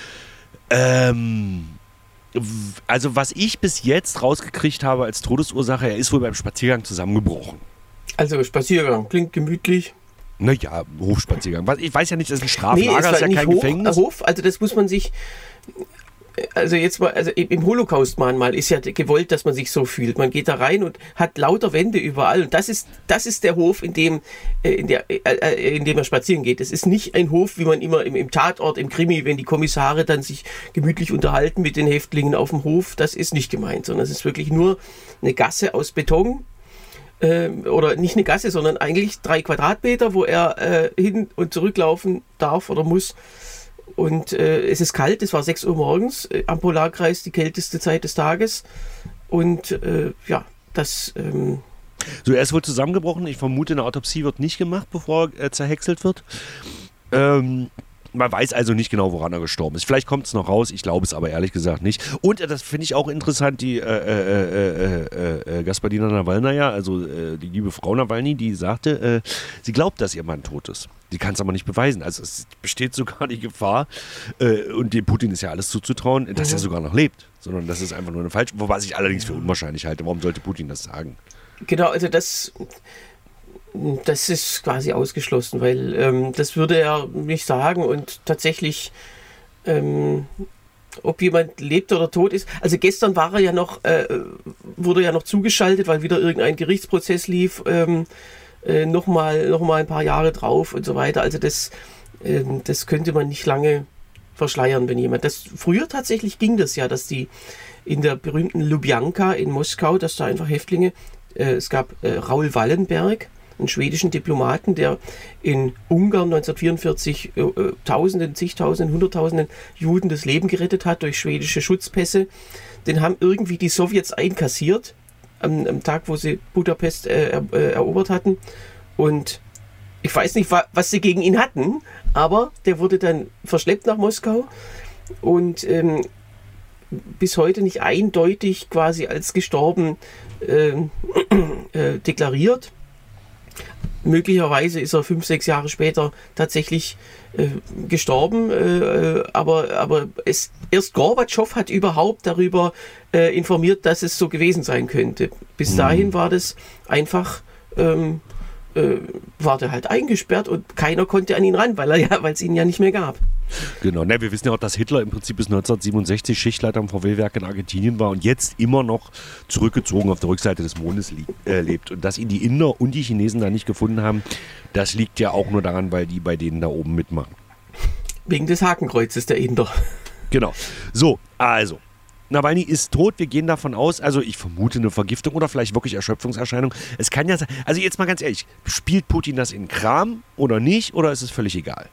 Ähm, w- also was ich bis jetzt rausgekriegt habe als Todesursache, er ist wohl beim Spaziergang zusammengebrochen. Also Spaziergang, klingt gemütlich. Naja, Hofspaziergang. Was, ich weiß ja nicht, das ist ein Nee, Straflager, es das war ist ja nicht kein Hof, Gefängnis. Hof, also das muss man sich, also jetzt mal, also im Holocaust-Mahnmal ist ja gewollt, dass man sich so fühlt. Man geht da rein und hat lauter Wände überall und das ist, das ist der Hof, in dem, äh, in der, äh, äh, in dem er spazieren geht. Es ist nicht ein Hof, wie man immer im, im Tatort, im Krimi, wenn die Kommissare dann sich gemütlich unterhalten mit den Häftlingen auf dem Hof, das ist nicht gemeint, sondern es ist wirklich nur eine Gasse aus Beton. Ähm, oder nicht eine Gasse, sondern eigentlich drei Quadratmeter, wo er äh, hin und zurücklaufen darf oder muss. Und äh, es ist kalt, es war sechs Uhr morgens, äh, am Polarkreis die kälteste Zeit des Tages. Und äh, ja, das... Ähm, So, er ist wohl zusammengebrochen. Ich vermute, eine Autopsie wird nicht gemacht, bevor er äh, zerhäckselt wird. Ähm, man weiß also nicht genau, woran er gestorben ist. Vielleicht kommt es noch raus, ich glaube es aber ehrlich gesagt nicht. Und äh, das finde ich auch interessant, die äh, äh, äh, äh, Gaspadina Nawalnaja, also äh, die liebe Frau Nawalny, die sagte, äh, sie glaubt, dass ihr Mann tot ist. Sie kann es aber nicht beweisen. Also es besteht sogar die Gefahr, äh, und dem Putin ist ja alles zuzutrauen, dass er sogar noch lebt. Sondern das ist einfach nur eine falsche, wobei ich allerdings für unwahrscheinlich halte. Warum sollte Putin das sagen? genau, also das... Das ist quasi ausgeschlossen, weil ähm, das würde er nicht sagen und tatsächlich, ähm, ob jemand lebt oder tot ist. Also gestern war er ja noch, äh, wurde ja noch zugeschaltet, weil wieder irgendein Gerichtsprozess lief, ähm, äh, nochmal noch mal ein paar Jahre drauf und so weiter. Also das, ähm, das könnte man nicht lange verschleiern, wenn jemand. Das, früher tatsächlich ging das ja, dass die in der berühmten Lubjanka in Moskau, dass da einfach Häftlinge, äh, es gab äh, Raoul Wallenberg, einen schwedischen Diplomaten, der in Ungarn neunzehnhundertvierundvierzig äh, Tausenden, zigtausenden, Hunderttausenden Juden das Leben gerettet hat durch schwedische Schutzpässe. Den haben irgendwie die Sowjets einkassiert, am, am Tag, wo sie Budapest äh, er, äh, erobert hatten. Und ich weiß nicht, wa- was sie gegen ihn hatten, aber der wurde dann verschleppt nach Moskau und ähm, bis heute nicht eindeutig quasi als gestorben äh, äh, deklariert. Möglicherweise ist er fünf, sechs Jahre später tatsächlich äh, gestorben, äh, aber, aber es, erst Gorbatschow hat überhaupt darüber äh, informiert, dass es so gewesen sein könnte. Bis Mhm. dahin war das einfach, ähm, äh, war der halt eingesperrt und keiner konnte an ihn ran, weil er ja, weil es ihn ja nicht mehr gab. Genau, ne, wir wissen ja auch, dass Hitler im Prinzip bis neunzehnhundertsiebenundsechzig Schichtleiter am V W-Werk in Argentinien war und jetzt immer noch zurückgezogen auf der Rückseite des Mondes li- äh, lebt. Und dass ihn die Inder und die Chinesen da nicht gefunden haben, das liegt ja auch nur daran, weil die bei denen da oben mitmachen. Wegen des Hakenkreuzes der Inder. Genau. So, also, Nawalny ist tot, wir gehen davon aus, also ich vermute eine Vergiftung oder vielleicht wirklich Erschöpfungserscheinung. Es kann ja sein, also jetzt mal ganz ehrlich, spielt Putin das in Kram oder nicht oder ist es völlig egal?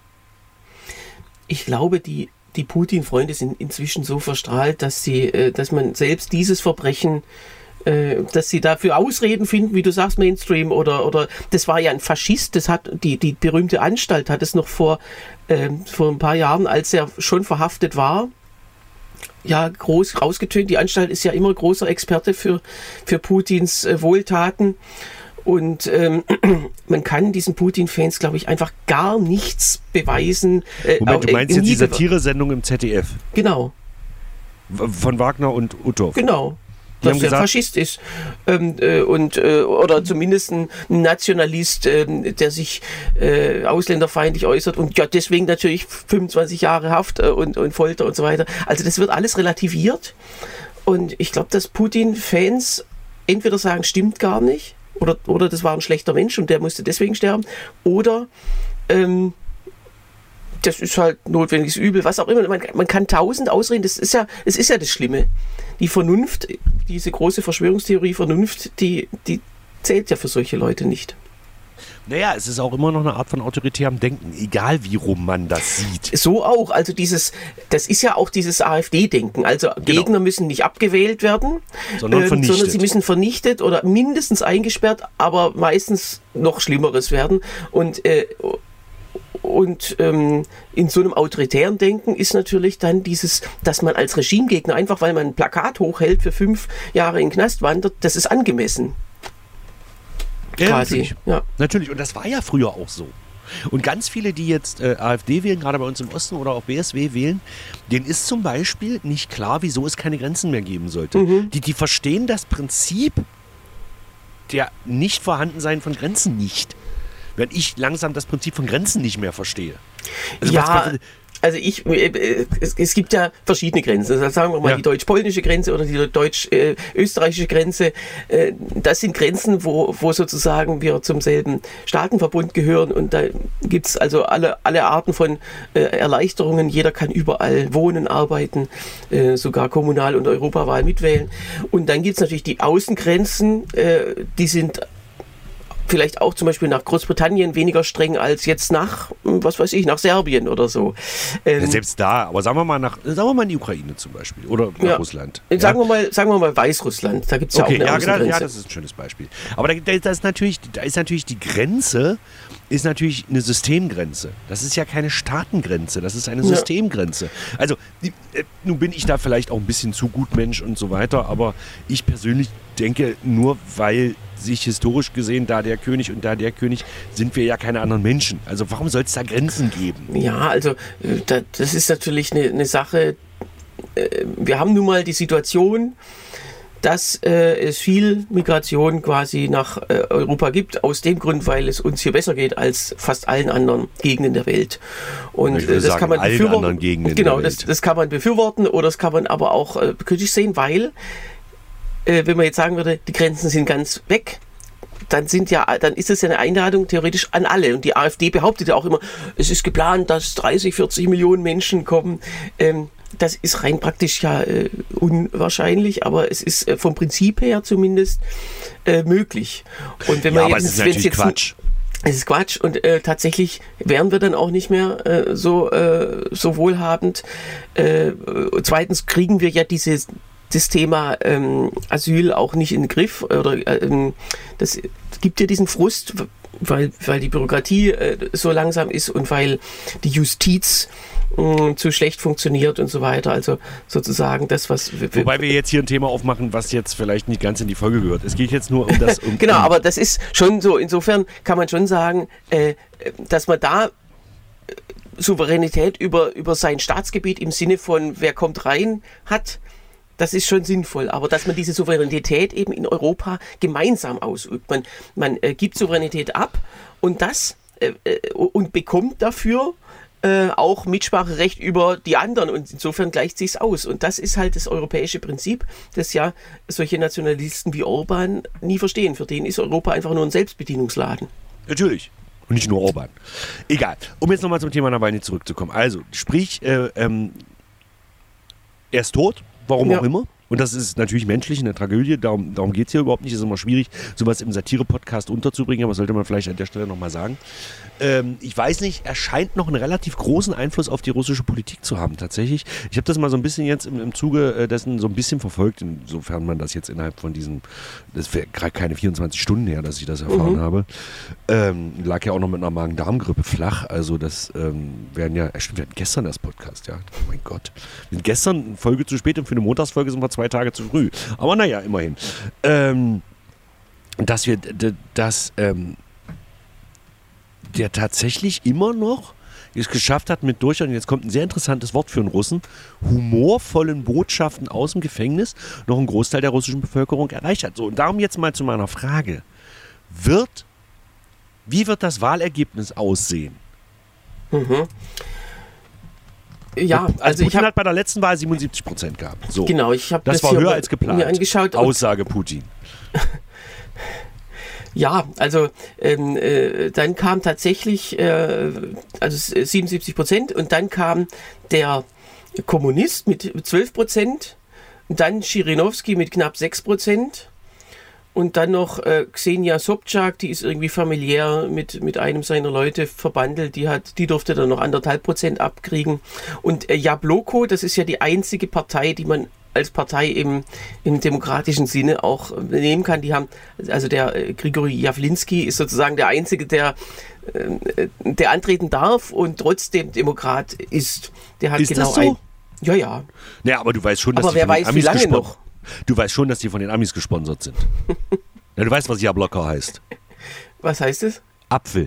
Ich glaube, die, die Putin-Freunde sind inzwischen so verstrahlt, dass sie, äh, dass man selbst dieses Verbrechen, äh, dass sie dafür Ausreden finden, wie du sagst, Mainstream oder, oder das war ja ein Faschist, das hat die, die berühmte Anstalt hat es noch vor, äh, vor ein paar Jahren, als er schon verhaftet war, ja, groß rausgetönt. Die Anstalt ist ja immer großer Experte für, für Putins äh, Wohltaten. Und ähm, man kann diesen Putin-Fans, glaube ich, einfach gar nichts beweisen. Äh, Moment, du meinst äh, jetzt die Satiresendung im Z D F? Genau. Von Wagner und Uthoff? Genau. Die dass er gesagt, Faschist ist. Ähm, äh, und, äh, oder zumindest ein Nationalist, äh, der sich äh, ausländerfeindlich äußert und ja, deswegen natürlich fünfundzwanzig Jahre Haft äh, und, und Folter und so weiter. Also das wird alles relativiert. Und ich glaube, dass Putin-Fans entweder sagen, stimmt gar nicht, Oder, oder das war ein schlechter Mensch und der musste deswegen sterben. Oder ähm, das ist halt notwendiges Übel, was auch immer. Man, man kann tausend Ausreden, das ist ja, es ist ja das Schlimme. Die Vernunft, diese große Verschwörungstheorie Vernunft, die, die zählt ja für solche Leute nicht. Naja, es ist auch immer noch eine Art von autoritärem Denken, egal wie rum man das sieht. So auch, also dieses, das ist ja auch dieses AfD-Denken, also genau. Gegner müssen nicht abgewählt werden, sondern, äh, sondern sie müssen vernichtet oder mindestens eingesperrt, aber meistens noch Schlimmeres werden und äh, Und ähm, in so einem autoritären Denken ist natürlich dann dieses, dass man als Regimegegner einfach, weil man ein Plakat hochhält, für fünf Jahre in den Knast wandert, das ist angemessen. Ja, quasi. Natürlich. Ja. Natürlich. Und das war ja früher auch so. Und ganz viele, die jetzt äh, AfD wählen, gerade bei uns im Osten oder auch B S W wählen, denen ist zum Beispiel nicht klar, wieso es keine Grenzen mehr geben sollte. Mhm. Die, die verstehen das Prinzip der Nicht-Vorhandensein von Grenzen nicht. Wenn ich langsam das Prinzip von Grenzen nicht mehr verstehe. Also ja, was, also ich, äh, es, es gibt ja verschiedene Grenzen. Also sagen wir mal ja. die deutsch-polnische Grenze oder die deutsch-österreichische Grenze. Äh, das sind Grenzen, wo, wo sozusagen wir zum selben Staatenverbund gehören und da gibt es also alle, alle Arten von äh, Erleichterungen. Jeder kann überall wohnen, arbeiten, äh, sogar Kommunal- und Europawahl mitwählen. Und dann gibt es natürlich die Außengrenzen, äh, die sind vielleicht auch zum Beispiel nach Großbritannien weniger streng als jetzt nach, was weiß ich, nach Serbien oder so. Ähm, ja, selbst da, aber sagen wir mal nach, sagen wir mal in die Ukraine zum Beispiel oder nach ja, Russland. Sagen, ja? wir mal, sagen wir mal Weißrussland, da gibt es ja okay, auch eine ja, Außengrenze. Ja, das ist ein schönes Beispiel. Aber da, da, ist natürlich, da ist natürlich die Grenze, ist natürlich eine Systemgrenze. Das ist ja keine Staatengrenze, das ist eine ja. Systemgrenze. Also, die, äh, nun bin ich da vielleicht auch ein bisschen zu gut Mensch und so weiter, aber ich persönlich denke, nur weil sich historisch gesehen, da der König und da der König, sind wir ja keine anderen Menschen. Also warum soll es da Grenzen geben? Ja, also das ist natürlich eine, eine Sache. Wir haben nun mal die Situation, dass äh, es viel Migration quasi nach äh, Europa gibt, aus dem Grund, weil es uns hier besser geht als fast allen anderen Gegenden der Welt. Und ich würde das sagen, kann man allen befürworten. anderen Gegenden genau, der Welt. Das, das kann man befürworten oder das kann man aber auch äh, kritisch sehen, weil äh, wenn man jetzt sagen würde, die Grenzen sind ganz weg, dann sind ja, dann ist es ja eine Einladung theoretisch an alle. Und die AfD behauptet ja auch immer, es ist geplant, dass dreißig, vierzig Millionen Menschen kommen. Ähm, das ist rein praktisch ja äh, unwahrscheinlich, aber es ist äh, vom Prinzip her zumindest äh, möglich. Und wenn ja, man aber jetzt, es ist natürlich jetzt Quatsch. Es ist Quatsch und äh, tatsächlich wären wir dann auch nicht mehr äh, so, äh, so wohlhabend. Äh, zweitens kriegen wir ja dieses das Thema ähm, Asyl auch nicht in den Griff. Oder ähm, das gibt ja diesen Frust, weil, weil die Bürokratie äh, so langsam ist und weil die Justiz äh, zu schlecht funktioniert und so weiter. Also sozusagen das, was... Wobei wir jetzt hier ein Thema aufmachen, was jetzt vielleicht nicht ganz in die Folge gehört. Es geht jetzt nur um das... Um genau, aber das ist schon so. Insofern kann man schon sagen, äh, dass man da Souveränität über, über sein Staatsgebiet im Sinne von wer kommt rein hat. Das ist schon sinnvoll, aber dass man diese Souveränität eben in Europa gemeinsam ausübt. Man, man äh, gibt Souveränität ab und das äh, äh, und bekommt dafür äh, auch Mitspracherecht über die anderen und insofern gleicht sich's aus. Und das ist halt das europäische Prinzip, das ja solche Nationalisten wie Orban nie verstehen. Für den ist Europa einfach nur ein Selbstbedienungsladen. Natürlich. Und nicht nur Orban. Egal. Um jetzt nochmal zum Thema Nawalny zurückzukommen. Also, sprich, äh, ähm, er ist tot. warum Ja. auch immer. Und das ist natürlich menschlich eine Tragödie, darum, darum geht es hier überhaupt nicht. Es ist immer schwierig, sowas im Satire-Podcast unterzubringen, aber das sollte man vielleicht an der Stelle nochmal sagen. Ähm, ich weiß nicht, er scheint noch einen relativ großen Einfluss auf die russische Politik zu haben, tatsächlich. Ich habe das mal so ein bisschen jetzt im, im Zuge dessen so ein bisschen verfolgt, insofern man das jetzt innerhalb von diesen, das wäre gerade keine vierundzwanzig Stunden her, dass ich das erfahren mhm. habe. Ähm, lag ja auch noch mit einer Magen-Darm-Grippe flach, also das ähm, werden ja, stimmt, wir hatten gestern das Podcast, ja, oh mein Gott. Wir sind gestern eine Folge zu spät und für eine Montagsfolge sind wir zwei Tage zu früh. Aber naja, immerhin. Ähm, dass wir, dass ähm, der tatsächlich immer noch es geschafft hat mit durch, und jetzt kommt ein sehr interessantes Wort für einen Russen, humorvollen Botschaften aus dem Gefängnis noch einen Großteil der russischen Bevölkerung erreicht hat. So, und darum jetzt mal zu meiner Frage. Wird, wie wird das Wahlergebnis aussehen? Mhm. Ja, also, also Putin ich habe hat bei der letzten Wahl siebenundsiebzig Prozent gehabt. So. Genau, ich habe das, das war hier höher als geplant. Mir angeschaut. Aussage Putin. Ja, also ähm, äh, dann kam tatsächlich äh, also siebenundsiebzig Prozent und dann kam der Kommunist mit zwölf Prozent, dann Zhirinovsky mit knapp sechs Prozent. Und dann noch äh, Ksenia Sobchak, die ist irgendwie familiär mit, mit einem seiner Leute verbandelt, die hat, die durfte dann noch anderthalb Prozent abkriegen. Und äh, Jabloko, das ist ja die einzige Partei, die man als Partei im, im demokratischen Sinne auch äh, nehmen kann. Die haben, also der äh, Grigori Jawlinski ist sozusagen der Einzige, der, äh, der antreten darf und trotzdem Demokrat ist. Der hat ist genau das so? ein. Ja, ja. Ja, aber du weißt schon, dass aber die wer von den weiß, Amis wie lange gespon- noch. Du weißt schon, dass die von den Amis gesponsert sind. Ja, du weißt, was Jabloko heißt. Was heißt es? Apfel.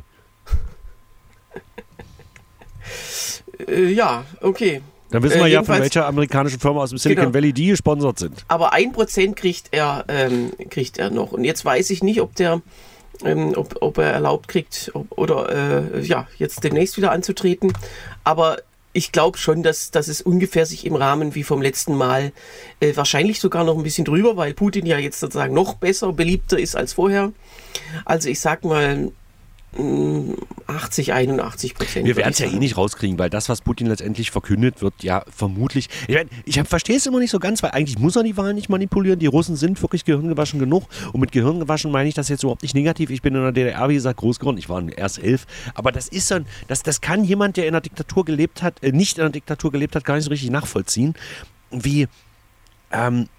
Äh, ja, okay. Dann wissen Äh, wir ja, von jedenfalls- welcher amerikanischen Firma aus dem Silicon Genau. Valley die gesponsert sind. Aber ein Prozent kriegt er, ähm, kriegt er noch. Und jetzt weiß ich nicht, ob der, ähm, ob, ob er erlaubt kriegt ob, oder äh, ja, jetzt demnächst wieder anzutreten. Aber ich glaube schon, dass, dass es ungefähr sich im Rahmen wie vom letzten Mal, äh, wahrscheinlich sogar noch ein bisschen drüber, weil Putin ja jetzt sozusagen noch besser, beliebter ist als vorher. Also ich sag mal mh, achtzig, einundachtzig Prozent. Wir werden es ja eh nicht rauskriegen, weil das, was Putin letztendlich verkündet, wird ja vermutlich. Ich, mein, ich verstehe es immer nicht so ganz, weil eigentlich muss er die Wahlen nicht manipulieren. Die Russen sind wirklich gehirngewaschen genug. Und mit Gehirngewaschen meine ich das jetzt überhaupt nicht negativ. Ich bin in der D D R, wie gesagt, groß geworden. Ich war erst elf. Aber das ist dann, das, das kann jemand, der in der Diktatur gelebt hat, äh, nicht in der Diktatur gelebt hat, gar nicht so richtig nachvollziehen, wie, ähm,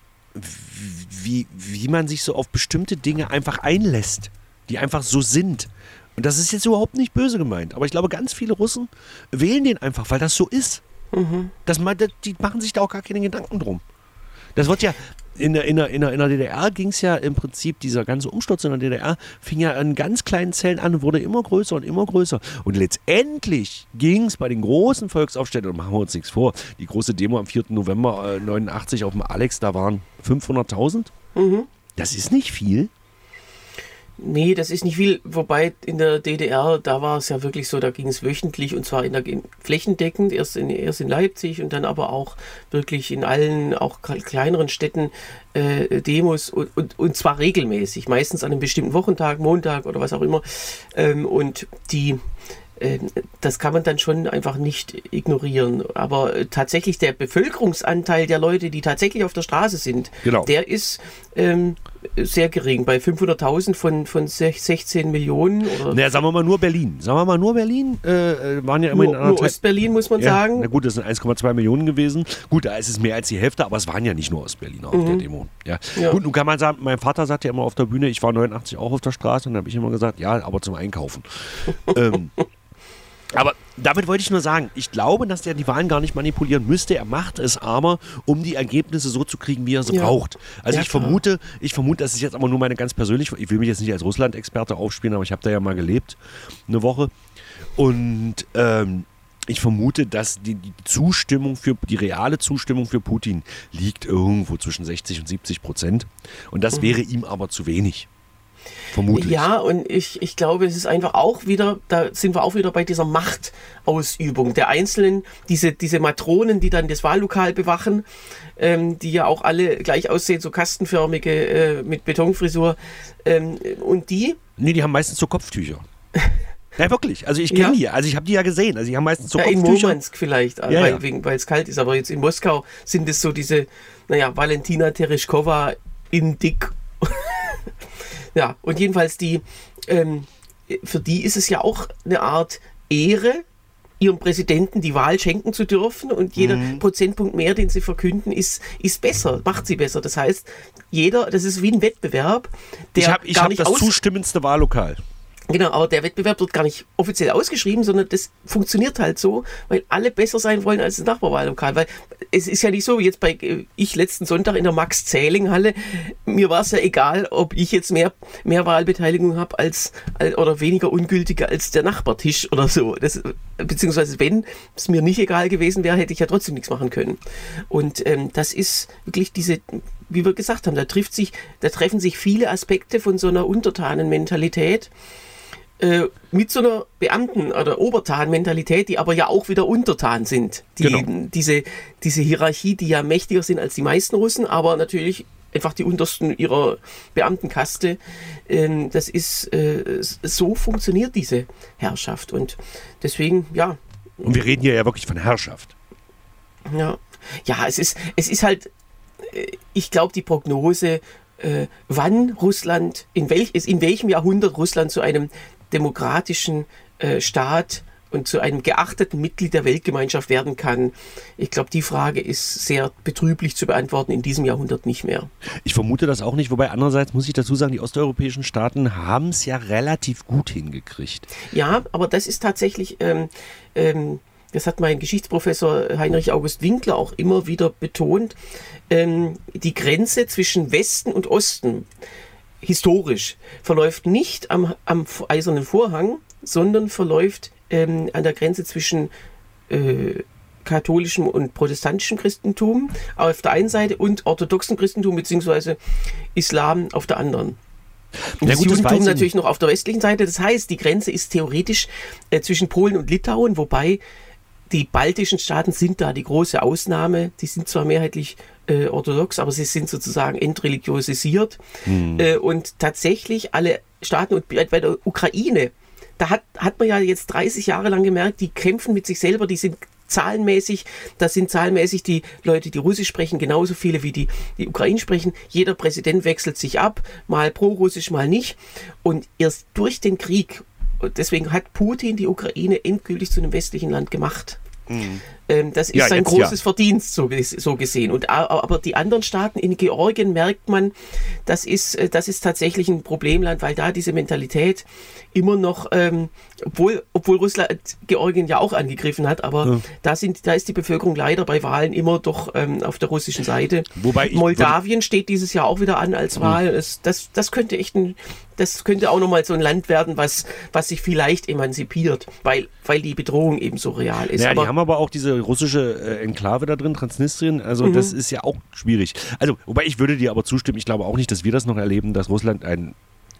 wie, wie man sich so auf bestimmte Dinge einfach einlässt, die einfach so sind. Und das ist jetzt überhaupt nicht böse gemeint. Aber ich glaube, ganz viele Russen wählen den einfach, weil das so ist. Mhm. Das, die machen sich da auch gar keine Gedanken drum. Das wird ja, in der, in der, in der, in der D D R ging es ja im Prinzip, dieser ganze Umsturz in der D D R fing ja an ganz kleinen Zellen an und wurde immer größer und immer größer. Und letztendlich ging es bei den großen Volksaufständen, und machen wir uns nichts vor, die große Demo am vierten November neunundachtzig auf dem Alex, da waren fünfhunderttausend. Mhm. Das ist nicht viel. Nee, das ist nicht viel, wobei in der D D R, da war es ja wirklich so, da ging es wöchentlich und zwar in der, in, flächendeckend, erst in, erst in Leipzig und dann aber auch wirklich in allen, auch kleineren Städten äh, Demos und, und, und zwar regelmäßig, meistens an einem bestimmten Wochentag, Montag oder was auch immer. Ähm, und die das kann man dann schon einfach nicht ignorieren. Aber tatsächlich der Bevölkerungsanteil der Leute, die tatsächlich auf der Straße sind, genau. der ist ähm, sehr gering. Bei fünfhunderttausend von, von sechzehn Millionen. Oder naja, sagen wir mal nur Berlin. Sagen wir mal nur Berlin. Äh, waren ja immer nur, in nur Ostberlin, muss man ja, sagen. Na gut, das sind eins Komma zwei Millionen gewesen. Gut, da ist es mehr als die Hälfte, aber es waren ja nicht nur Ostberliner mhm. auf der Demo. Ja. Ja. Gut, nun kann man sagen, mein Vater sagt ja immer auf der Bühne, ich war neunundachtzig auch auf der Straße und da habe ich immer gesagt, ja, aber zum Einkaufen. ähm, Aber damit wollte ich nur sagen, ich glaube, dass der die Wahlen gar nicht manipulieren müsste. Er macht es aber, um die Ergebnisse so zu kriegen, wie er sie ja. braucht. Also ja, ich vermute, ich vermute, das ist jetzt aber nur meine ganz persönliche, ich will mich jetzt nicht als Russland-Experte aufspielen, aber ich habe da ja mal gelebt, eine Woche. Und ähm, ich vermute, dass die, die Zustimmung für, die reale Zustimmung für Putin liegt irgendwo zwischen sechzig und siebzig Prozent. Und das mhm. wäre ihm aber zu wenig. Vermutlich. Ja, und ich, ich glaube, es ist einfach auch wieder, da sind wir auch wieder bei dieser Machtausübung der Einzelnen, diese, diese Matronen, die dann das Wahllokal bewachen, ähm, die ja auch alle gleich aussehen, so kastenförmige äh, mit Betonfrisur. Ähm, und die? Nee, die haben meistens so Kopftücher. Ja, wirklich. Also ich kenne Ja. die. Also ich habe die ja gesehen. Also die haben meistens so Ja, in Kopftücher. Murmansk vielleicht, Ja, weil ja. wegen- weil es kalt ist. Aber jetzt in Moskau sind es so diese, naja, Valentina Tereshkova in dick. Ja, und jedenfalls die, ähm, für die ist es ja auch eine Art Ehre, ihrem Präsidenten die Wahl schenken zu dürfen, und jeder Mhm. Prozentpunkt mehr, den sie verkünden, ist, ist besser, macht sie besser. Das heißt, jeder, das ist wie ein Wettbewerb, der Ich habe ich gar hab nicht das aus... zustimmendste Wahllokal. Genau, aber der Wettbewerb wird gar nicht offiziell ausgeschrieben, sondern das funktioniert halt so, weil alle besser sein wollen als das Nachbarwahllokal. Weil es ist ja nicht so, wie jetzt bei äh, ich letzten Sonntag in der Max-Zähling-Halle, mir war es ja egal, ob ich jetzt mehr, mehr Wahlbeteiligung habe als, als oder weniger ungültige als der Nachbartisch oder so. Das, beziehungsweise wenn es mir nicht egal gewesen wäre, hätte ich ja trotzdem nichts machen können. Und ähm, das ist wirklich diese, wie wir gesagt haben, da trifft sich, da treffen sich viele Aspekte von so einer Untertanenmentalität äh, mit so einer Beamten- oder Obertan-Mentalität, die aber ja auch wieder untertan sind. Die, Genau. diese, diese Hierarchie, die ja mächtiger sind als die meisten Russen, aber natürlich einfach die untersten ihrer Beamtenkaste. Ähm, das ist, äh, so funktioniert diese Herrschaft. Und deswegen, ja, Und wir reden hier ja wirklich von Herrschaft. ja, ja, es ist, es ist halt, äh, ich glaube, die Prognose, äh, wann Russland, in, welch, in welchem Jahrhundert Russland zu einem demokratischen äh, Staat und zu einem geachteten Mitglied der Weltgemeinschaft werden kann, ich glaube, die Frage ist sehr betrüblich zu beantworten, in diesem Jahrhundert nicht mehr. Ich vermute das auch nicht, wobei andererseits muss ich dazu sagen, die osteuropäischen Staaten haben es ja relativ gut hingekriegt. Ja, aber das ist tatsächlich, ähm, ähm, das hat mein Geschichtsprofessor Heinrich August Winkler auch immer wieder betont, ähm, die Grenze zwischen Westen und Osten historisch verläuft nicht am, am Eisernen Vorhang, sondern verläuft ähm, an der Grenze zwischen äh, katholischem und protestantischem Christentum auf der einen Seite und orthodoxem Christentum bzw. Islam auf der anderen. Und Ja, das gut, das weiß Judentum ich natürlich noch auf der westlichen Seite. Das heißt, die Grenze ist theoretisch äh, zwischen Polen und Litauen, wobei die baltischen Staaten sind da die große Ausnahme. Die sind zwar mehrheitlich äh, orthodox, aber sie sind sozusagen entreligiosisiert. Hm. Äh, und tatsächlich alle Staaten, und bei der Ukraine, da hat, hat man ja jetzt dreißig Jahre lang gemerkt, die kämpfen mit sich selber, die sind zahlenmäßig, das sind zahlenmäßig die Leute, die Russisch sprechen, genauso viele wie die, die Ukrainisch sprechen. Jeder Präsident wechselt sich ab, mal pro-russisch, mal nicht. Und erst durch den Krieg, und deswegen hat Putin die Ukraine endgültig zu einem westlichen Land gemacht. Mhm. Ähm, das ist Ja, sein jetzt großes ja. Verdienst, so, ges- so gesehen. Und, a- aber die anderen Staaten, in Georgien merkt man, das ist, äh, das ist tatsächlich ein Problemland, weil da diese Mentalität immer noch, ähm, obwohl, obwohl Russland Georgien ja auch angegriffen hat, aber Ja. da, sind, da ist die Bevölkerung leider bei Wahlen immer doch ähm, auf der russischen Seite. Wobei ich Moldawien steht dieses Jahr auch wieder an als Wahl. Das, das, das könnte echt ein, das könnte auch nochmal so ein Land werden, was, was sich vielleicht emanzipiert, weil, weil die Bedrohung eben so real ist. Ja, aber, die haben aber auch diese russische äh, Enklave da drin, Transnistrien. Also Mhm. das ist ja auch schwierig. Also, wobei ich würde dir aber zustimmen, ich glaube auch nicht, dass wir das noch erleben, dass Russland ein,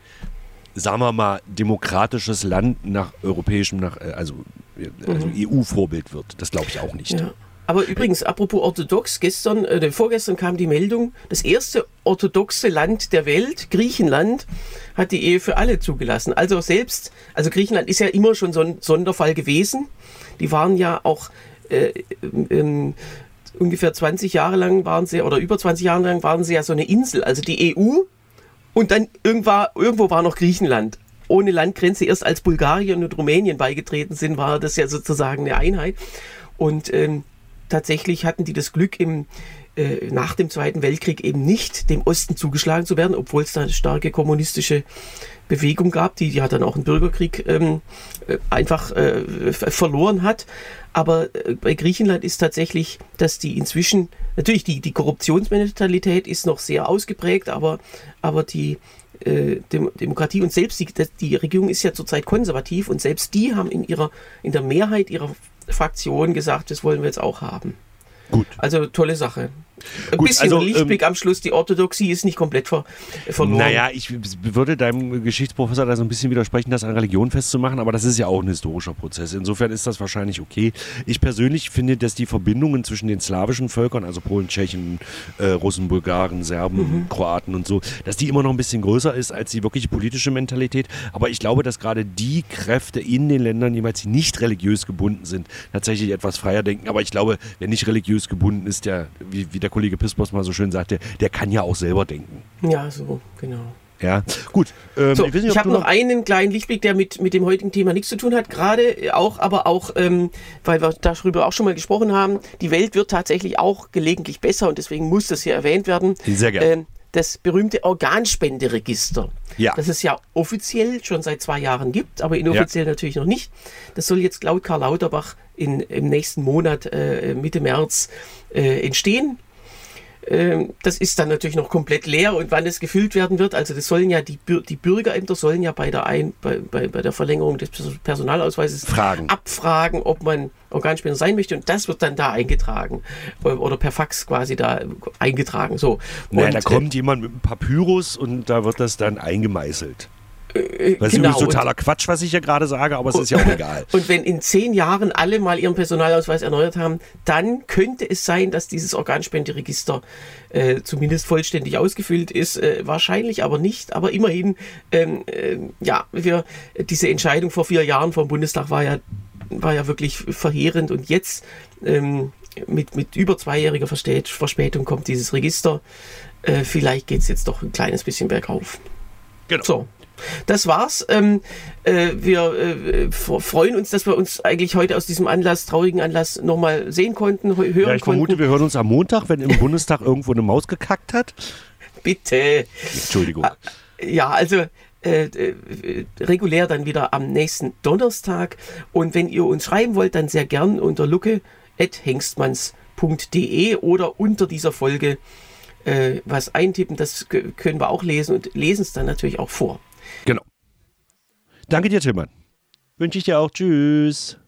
sagen wir mal, demokratisches Land nach europäischem, nach, äh, also, äh, also Mhm. E U-Vorbild wird. Das glaube ich auch nicht. Ja. Aber übrigens, apropos orthodox, gestern, äh, vorgestern kam die Meldung, das erste orthodoxe Land der Welt, Griechenland, hat die Ehe für alle zugelassen. Also selbst, also Griechenland ist ja immer schon so ein Sonderfall gewesen. Die waren ja auch äh, ähm, ungefähr zwanzig Jahre lang waren sie, oder über zwanzig Jahre lang waren sie ja so eine Insel, also die E U und dann irgendwo, irgendwo war noch Griechenland. Ohne Landgrenze, erst als Bulgarien und Rumänien beigetreten sind, war das ja sozusagen eine Einheit. Und ähm, tatsächlich hatten die das Glück, im, äh, nach dem Zweiten Weltkrieg eben nicht dem Osten zugeschlagen zu werden, obwohl es da eine starke kommunistische Bewegung gab, die ja dann auch einen Bürgerkrieg ähm, äh, einfach äh, f- verloren hat. Aber äh, bei Griechenland ist tatsächlich, dass die inzwischen, natürlich die, die Korruptionsmentalität ist noch sehr ausgeprägt, aber, aber die äh, Dem, Demokratie und selbst die, die Regierung ist ja zurzeit konservativ und selbst die haben in ihrer, in der Mehrheit ihrer Fraktion gesagt, das wollen wir jetzt auch haben. Gut. Also tolle Sache. Ein Gut, bisschen also, Lichtblick ähm, am Schluss, die Orthodoxie ist nicht komplett ver verloren. Naja, ich würde deinem Geschichtsprofessor da so ein bisschen widersprechen, das an Religion festzumachen, aber das ist ja auch ein historischer Prozess. Insofern ist das wahrscheinlich okay. Ich persönlich finde, dass die Verbindungen zwischen den slawischen Völkern, also Polen, Tschechen, äh, Russen, Bulgaren, Serben, mhm. Kroaten und so, dass die immer noch ein bisschen größer ist als die wirkliche politische Mentalität. Aber ich glaube, dass gerade die Kräfte in den Ländern, jeweils die nicht religiös gebunden sind, tatsächlich etwas freier denken. Aber ich glaube, wer nicht religiös gebunden ist, der, wie, wie der Kollege Pispos mal so schön sagte, der kann ja auch selber denken. Ja, so, genau. Ja, gut. Ähm, so, ich weiß nicht, ich ob habe noch einen kleinen Lichtblick, der mit, mit dem heutigen Thema nichts zu tun hat, gerade auch, aber auch, ähm, weil wir darüber auch schon mal gesprochen haben, die Welt wird tatsächlich auch gelegentlich besser und deswegen muss das hier erwähnt werden. Sehr gerne. Ähm, das berühmte Organspenderegister, ja. das es ja offiziell schon seit zwei Jahren gibt, aber inoffiziell ja. natürlich noch nicht. Das soll jetzt laut Karl Lauterbach in, im nächsten Monat, äh, Mitte März, äh, entstehen. Das ist dann natürlich noch komplett leer und wann es gefüllt werden wird, also das sollen ja die, die Bürgerämter sollen ja bei der, Ein, bei, bei, bei der Verlängerung des Personalausweises Fragen. abfragen, ob man Organspender sein möchte und das wird dann da eingetragen oder per Fax quasi da eingetragen. So. Nein, und, da kommt äh, jemand mit einem Papyrus und da wird das dann eingemeißelt. Das ist genau. übrigens totaler und, Quatsch, was ich ja gerade sage, aber es ist ja auch egal. Und wenn in zehn Jahren alle mal ihren Personalausweis erneuert haben, dann könnte es sein, dass dieses Organspenderegister äh, zumindest vollständig ausgefüllt ist. Äh, wahrscheinlich aber nicht, aber immerhin, ähm, äh, ja, wir, diese Entscheidung vor vier Jahren vom Bundestag war ja, war ja wirklich verheerend und jetzt ähm, mit, mit über zweijähriger Verspätung kommt dieses Register. Äh, vielleicht geht es jetzt doch ein kleines bisschen bergauf. Genau. So. Das war's. Ähm, äh, wir äh, freuen uns, dass wir uns eigentlich heute aus diesem Anlass, traurigen Anlass, nochmal sehen konnten, hören konnten. Ja, ich vermute, konnten. wir hören uns am Montag, wenn im Bundestag irgendwo eine Maus gekackt hat. Bitte. Entschuldigung. Ja, also äh, äh, regulär dann wieder am nächsten Donnerstag. Und wenn ihr uns schreiben wollt, dann sehr gern unter lucke at hengstmanns punkt de oder unter dieser Folge äh, was eintippen. Das können wir auch lesen und lesen es dann natürlich auch vor. Genau. Danke dir, Tillmann. Wünsche ich dir auch. Tschüss.